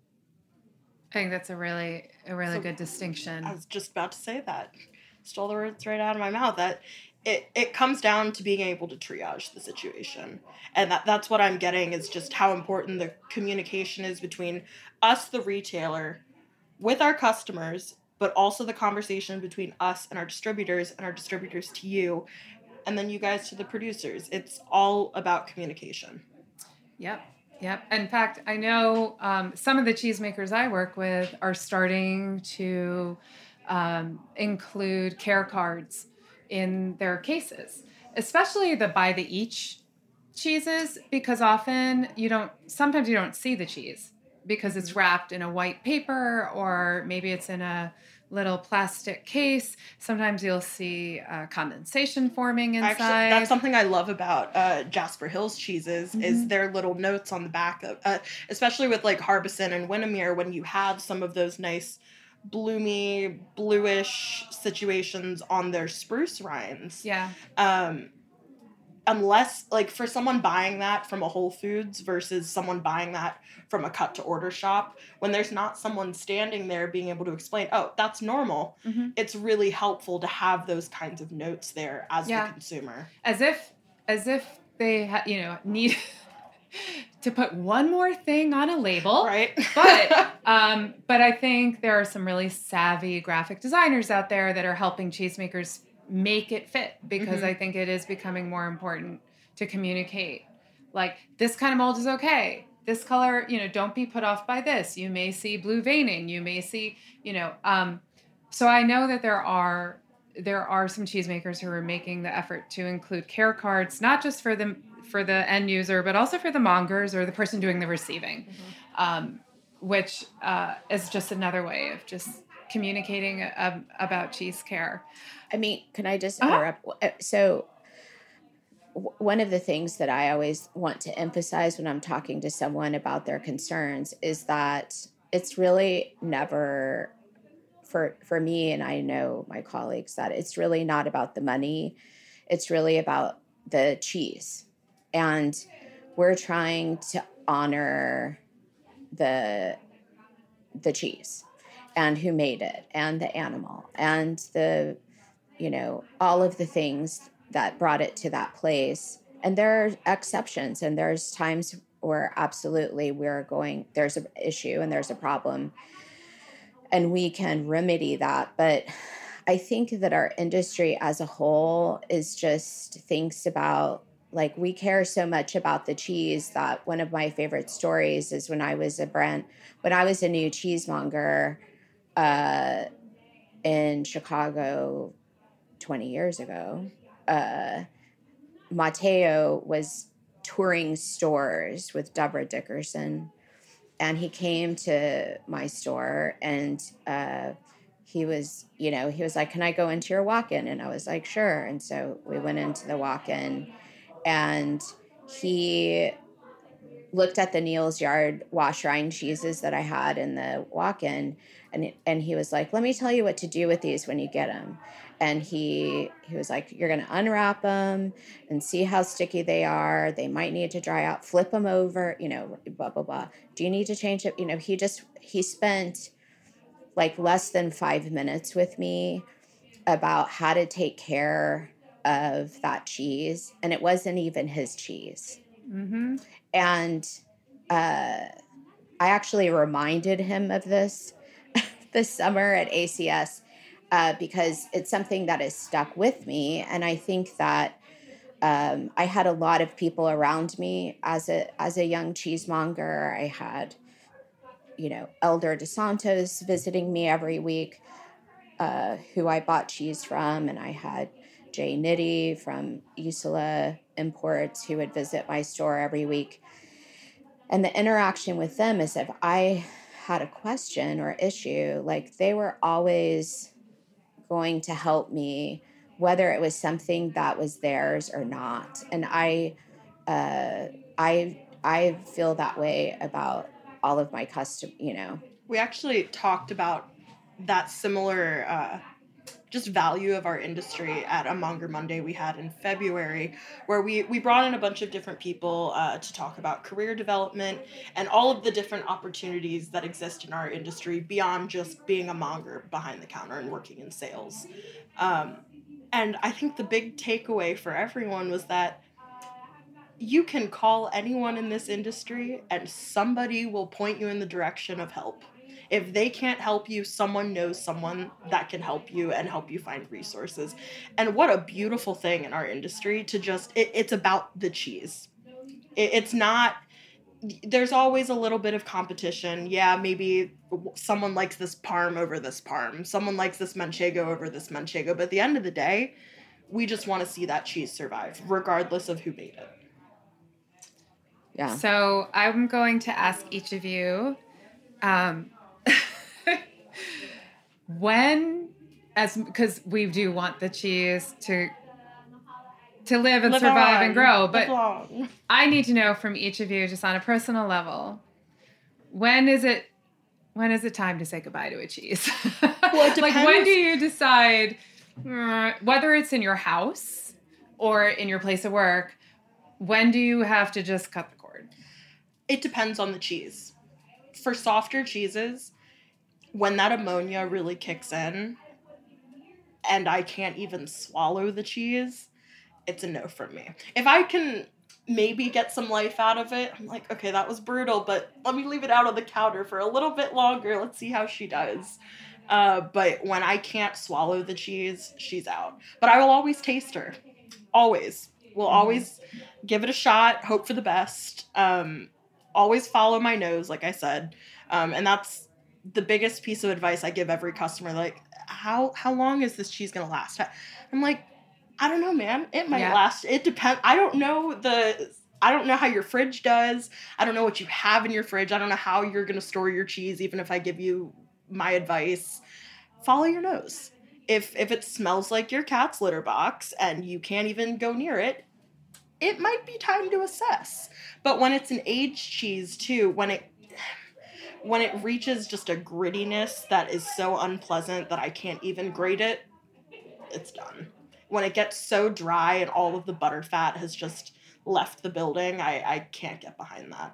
I think that's a really, a really So, good distinction. I was just about to say that. Stole the words right out of my mouth. That it, it comes down to being able to triage the situation. And that, that's what I'm getting, is just how important the communication is between us, the retailer, with our customers, but also the conversation between us and our distributors, and our distributors to you, and then you guys to the producers. It's all about communication. Yep. Yep. In fact, I know um, some of the cheesemakers I work with are starting to um, include care cards in their cases, especially the by the each cheeses, because often you don't, sometimes you don't see the cheese because it's wrapped in a white paper, or maybe it's in a little plastic case. Sometimes you'll see uh, condensation forming inside. Actually, that's something I love about uh, Jasper Hills cheeses, mm-hmm. is their little notes on the back of, uh, especially with like Harbison and Winnemere, when you have some of those nice bloomy, bluish situations on their spruce rinds. Yeah. Um, unless, like, for someone buying that from a Whole Foods versus someone buying that from a cut-to-order shop, when there's not someone standing there being able to explain, oh, that's normal, mm-hmm. it's really helpful to have those kinds of notes there as yeah. the consumer. As if, as if they, ha- you know, need to put one more thing on a label. Right. but, um, but I think there are some really savvy graphic designers out there that are helping cheesemakers make it fit, because mm-hmm. I think it is becoming more important to communicate. Like, this kind of mold is okay. This color, you know, don't be put off by this. You may see blue veining. You may see, you know, um, so I know that there are, there are some cheesemakers who are making the effort to include care cards, not just for the, for the end user, but also for the mongers or the person doing the receiving, mm-hmm. um, which uh, is just another way of just communicating uh, about cheese care. I mean, can I just interrupt? Uh-huh. So w- one of the things that I always want to emphasize when I'm talking to someone about their concerns is that it's really never, for, for me, and I know my colleagues, that it's really not about the money. It's really about the cheese. And we're trying to honor the the cheese and who made it and the animal and the, you know, all of the things that brought it to that place. And there are exceptions, and there's times where absolutely we're going, there's an issue and there's a problem, and we can remedy that. But I think that our industry as a whole is just thinks about, like, we care so much about the cheese that one of my favorite stories is when I was a brand, when I was a new cheesemonger uh, in Chicago twenty years ago, uh, Matteo was touring stores with Deborah Dickerson, and he came to my store, and uh, he was, you know, he was like, can I go into your walk-in? And I was like, sure. And so we went into the walk-in, and he looked at the Neal's Yard wash rind cheeses that I had in the walk-in, and and he was like, let me tell you what to do with these when you get them. And he he was like, you're going to unwrap them and see how sticky they are. They might need to dry out. Flip them over, you know, blah, blah, blah. Do you need to change it? You know, he just, he spent like less than five minutes with me about how to take care of that cheese. And it wasn't even his cheese. Mm-hmm. And uh, I actually reminded him of this this summer at A C S. Uh, because it's something that has stuck with me. And I think that um, I had a lot of people around me as a as a young cheesemonger. I had, you know, Elder DeSantos visiting me every week, uh, who I bought cheese from. And I had Jay Nitty from Isola Imports who would visit my store every week. And the interaction with them is, if I had a question or issue, like, they were always going to help me, whether it was something that was theirs or not. And I, uh, I, I feel that way about all of my custom, you know. We actually talked about that similar uh, just value of our industry at a Monger Monday we had in February, where we, we brought in a bunch of different people uh, to talk about career development and all of the different opportunities that exist in our industry beyond just being a monger behind the counter and working in sales. Um, and I think the big takeaway for everyone was that you can call anyone in this industry and somebody will point you in the direction of help. If they can't help you, someone knows someone that can help you and help you find resources. And what a beautiful thing in our industry to just, it, it's about the cheese. It, it's not, there's always a little bit of competition. Yeah, maybe someone likes this parm over this parm. Someone likes this manchego over this manchego. But at the end of the day, we just want to see that cheese survive, regardless of who made it. Yeah. So I'm going to ask each of you, um, when, as because we do want the cheese to to live and Live survive on, and grow, live but long. I need to know from each of you, just on a personal level, when is it when is it time to say goodbye to a cheese? Well, it Like, when depends. do you decide, uh, whether it's in your house or in your place of work, when do you have to just cut the cord? It depends on the cheese. For softer cheeses, when that ammonia really kicks in and I can't even swallow the cheese, it's a no from me. If I can maybe get some life out of it, I'm like, okay, that was brutal, but let me leave it out on the counter for a little bit longer. Let's see how she does. Uh, but when I can't swallow the cheese, she's out. But I will always taste her. Always. We'll always give it a shot, hope for the best. Um, always follow my nose, like I said. Um, and that's the biggest piece of advice I give every customer. Like, how how long is this cheese going to last? I'm like, I don't know, man. It might Yeah. last. It depends. I don't know the... I don't know how your fridge does. I don't know what you have in your fridge. I don't know how you're going to store your cheese, even if I give you my advice. Follow your nose. If if it smells like your cat's litter box and you can't even go near it, it might be time to assess. But when it's an aged cheese too, when it when it reaches just a grittiness that is so unpleasant that I can't even grate it, it's done. When it gets so dry and all of the butter fat has just left the building, I, I can't get behind that.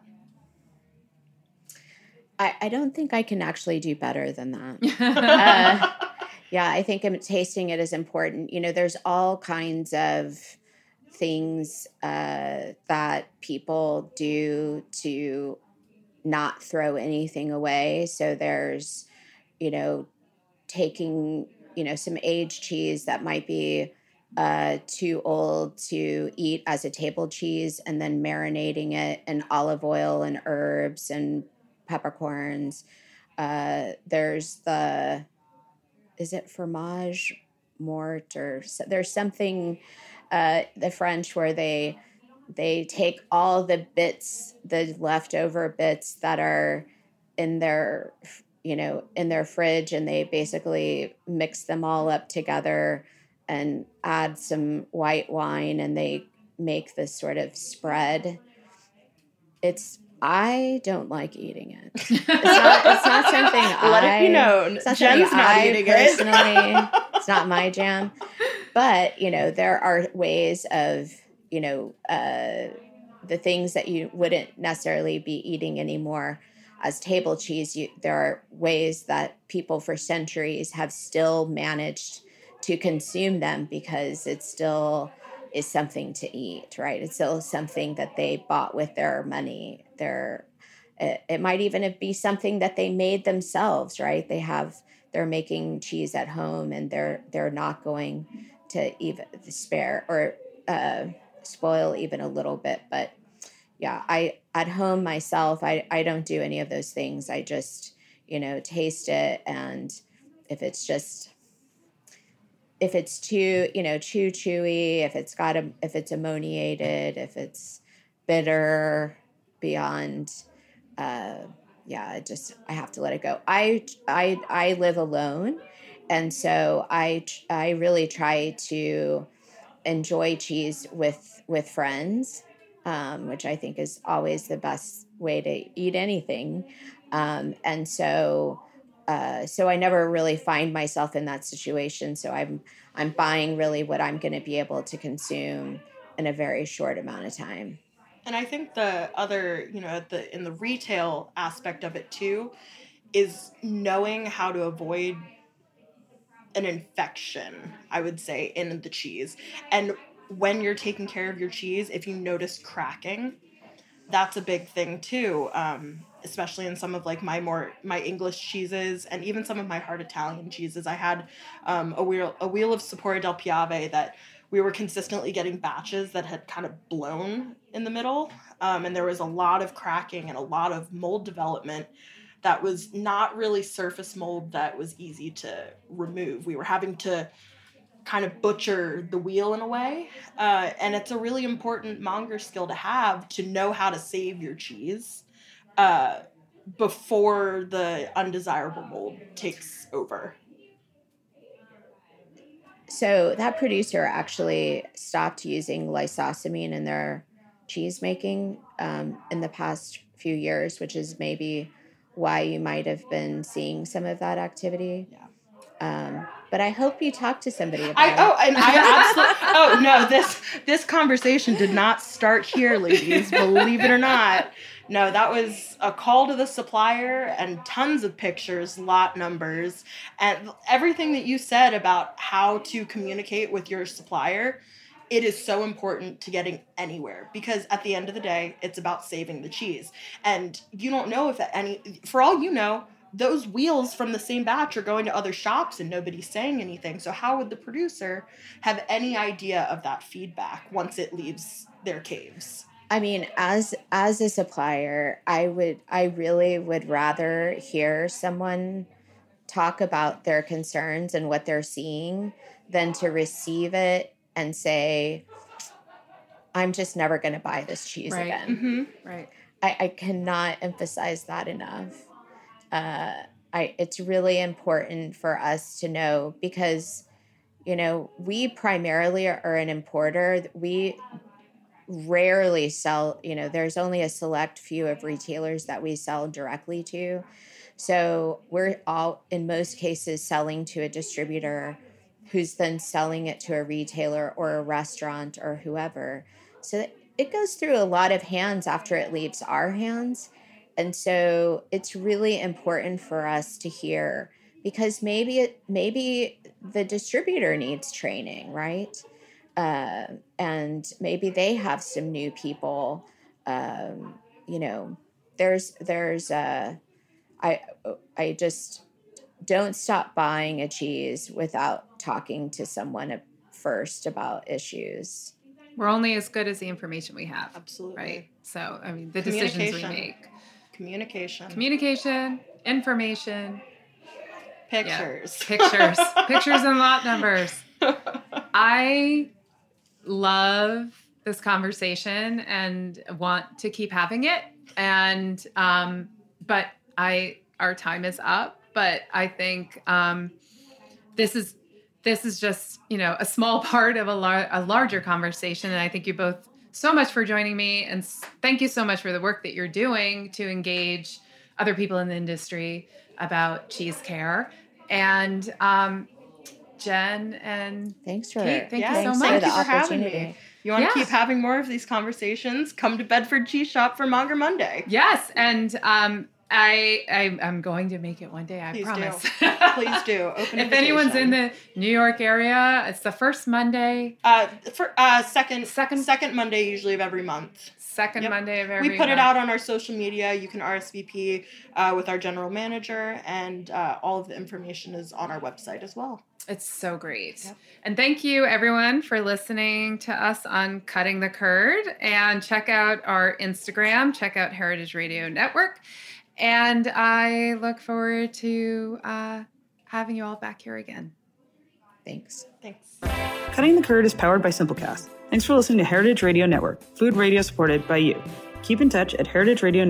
I, I don't think I can actually do better than that. uh, yeah, I think I'm, tasting it is important. You know, there's all kinds of things uh, that people do to not throw anything away. So there's, you know, taking, you know, some aged cheese that might be uh, too old to eat as a table cheese and then marinating it in olive oil and herbs and peppercorns. Uh, there's the, is it fromage mort or so, there's something, uh, the French where they, they take all the bits, the leftover bits that are in their, you know, in their fridge, and they basically mix them all up together and add some white wine, and they make this sort of spread. It's, I don't like eating it. It's not, it's not something Let I, it be known. it's not Jen's something not I eating personally, it. it's not my jam. But, you know, there are ways of, you know, uh, the things that you wouldn't necessarily be eating anymore as table cheese. You, there are ways that people for centuries have still managed to consume them because it still is something to eat, right? It's still something that they bought with their money. Their, it, it might even be something that they made themselves, right? They have, they're making cheese at home and they're, they're not going to even spare or uh, spoil even a little bit. But yeah, I, at home myself, I, I don't do any of those things. I just, you know, taste it. And if it's just, if it's too, you know, too chewy, if it's got a, if it's ammoniated, if it's bitter beyond, uh, yeah, I just, I have to let it go. I, I, I live alone. And so I, I really try to enjoy cheese with, with friends. um, which I think is always the best way to eat anything. Um, and so, uh, so I never really find myself in that situation. So I'm, I'm buying really what I'm going to be able to consume in a very short amount of time. And I think the other, you know, the in the retail aspect of it too, is knowing how to avoid an infection, I would say, in the cheese. And when you're taking care of your cheese, if you notice cracking, that's a big thing too. Um, especially in some of like my more my English cheeses and even some of my hard Italian cheeses. I had um, a wheel a wheel of Sapore del Piave that we were consistently getting batches that had kind of blown in the middle. Um, and there was a lot of cracking and a lot of mold development that was not really surface mold that was easy to remove. We were having to kind of butcher the wheel in a way. Uh, and it's a really important monger skill to have, to know how to save your cheese uh, before the undesirable mold takes over. So that producer actually stopped using lysosamine in their cheese making um, in the past few years, which is maybe why you might have been seeing some of that activity. Yeah. Um, but I hope you talk to somebody about I, it. oh, and I absolutely. Oh no, this this conversation did not start here, ladies. Believe it or not. No, that was a call to the supplier and tons of pictures, lot numbers, and everything that you said about how to communicate with your supplier. It is so important to getting anywhere, because at the end of the day, it's about saving the cheese. And you don't know if any, for all you know, those wheels from the same batch are going to other shops and nobody's saying anything. So how would the producer have any idea of that feedback once it leaves their caves? I mean, as as a supplier, I would I really would rather hear someone talk about their concerns and what they're seeing than to receive it and say, I'm just never going to buy this cheese Right. again. Mm-hmm. Right. I, I cannot emphasize that enough. Uh, I, it's really important for us to know, because, you know, we primarily are an importer. We rarely sell, you know, there's only a select few of retailers that we sell directly to. So we're all, in most cases, selling to a distributor who's then selling it to a retailer or a restaurant or whoever. So it goes through a lot of hands after it leaves our hands. And so it's really important for us to hear, because maybe it, maybe the distributor needs training, right? Uh, and maybe they have some new people. Um, you know, there's there's uh, I I just don't stop buying a cheese without talking to someone first about issues. We're only as good as the information we have. Absolutely. Right. So, I mean, the decisions we Communication. make. Communication. Communication, information, Pictures. yeah, pictures, pictures and lot numbers. I love this conversation and want to keep having it. And, um, but I, our time is up, but I think, um, this is, this is just, you know, a small part of a, lar- a larger conversation. And I thank you both so much for joining me. And thank you so much for the work that you're doing to engage other people in the industry about cheese care. And, um, Jen and Thanks for Kate, thank Yeah, you so thanks much. for Thank the you for having opportunity. me. You want to Yeah. keep having more of these conversations? Come to Bedford Cheese Shop for Monger Monday. Yes, and um, I, I I'm going to make it one day. I Please promise. do. Please do. Open If anyone's in invitation. the New York area, it's the first Monday, uh for uh second Second- second Monday usually of every month. second Yep. Monday of every We put it month. out on our social media. You can R S V P uh, with our general manager, and uh, all of the information is on our website as well. It's so great. Yep. And thank you everyone for listening to us on Cutting the Curd, and check out our Instagram, check out Heritage Radio Network. And I look forward to uh, having you all back here again. Thanks. Thanks. Cutting the Curd is powered by Simplecast. Thanks for listening to Heritage Radio Network, food radio supported by you. Keep in touch at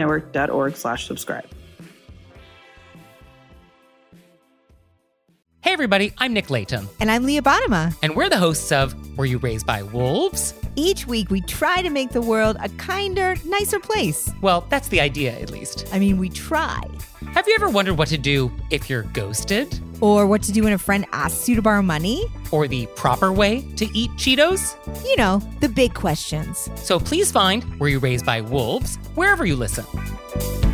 heritageradionetwork.org slash subscribe. Hey, Hey everybody, I'm Nick Layton. And I'm Leah Bottima. And we're the hosts of Were You Raised by Wolves? Each week we try to make the world a kinder, nicer place. Well, that's the idea, at least. I mean, we try. Have you ever wondered what to do if you're ghosted? Or what to do when a friend asks you to borrow money? Or the proper way to eat Cheetos? You know, the big questions. So please find Were You Raised by Wolves wherever you listen.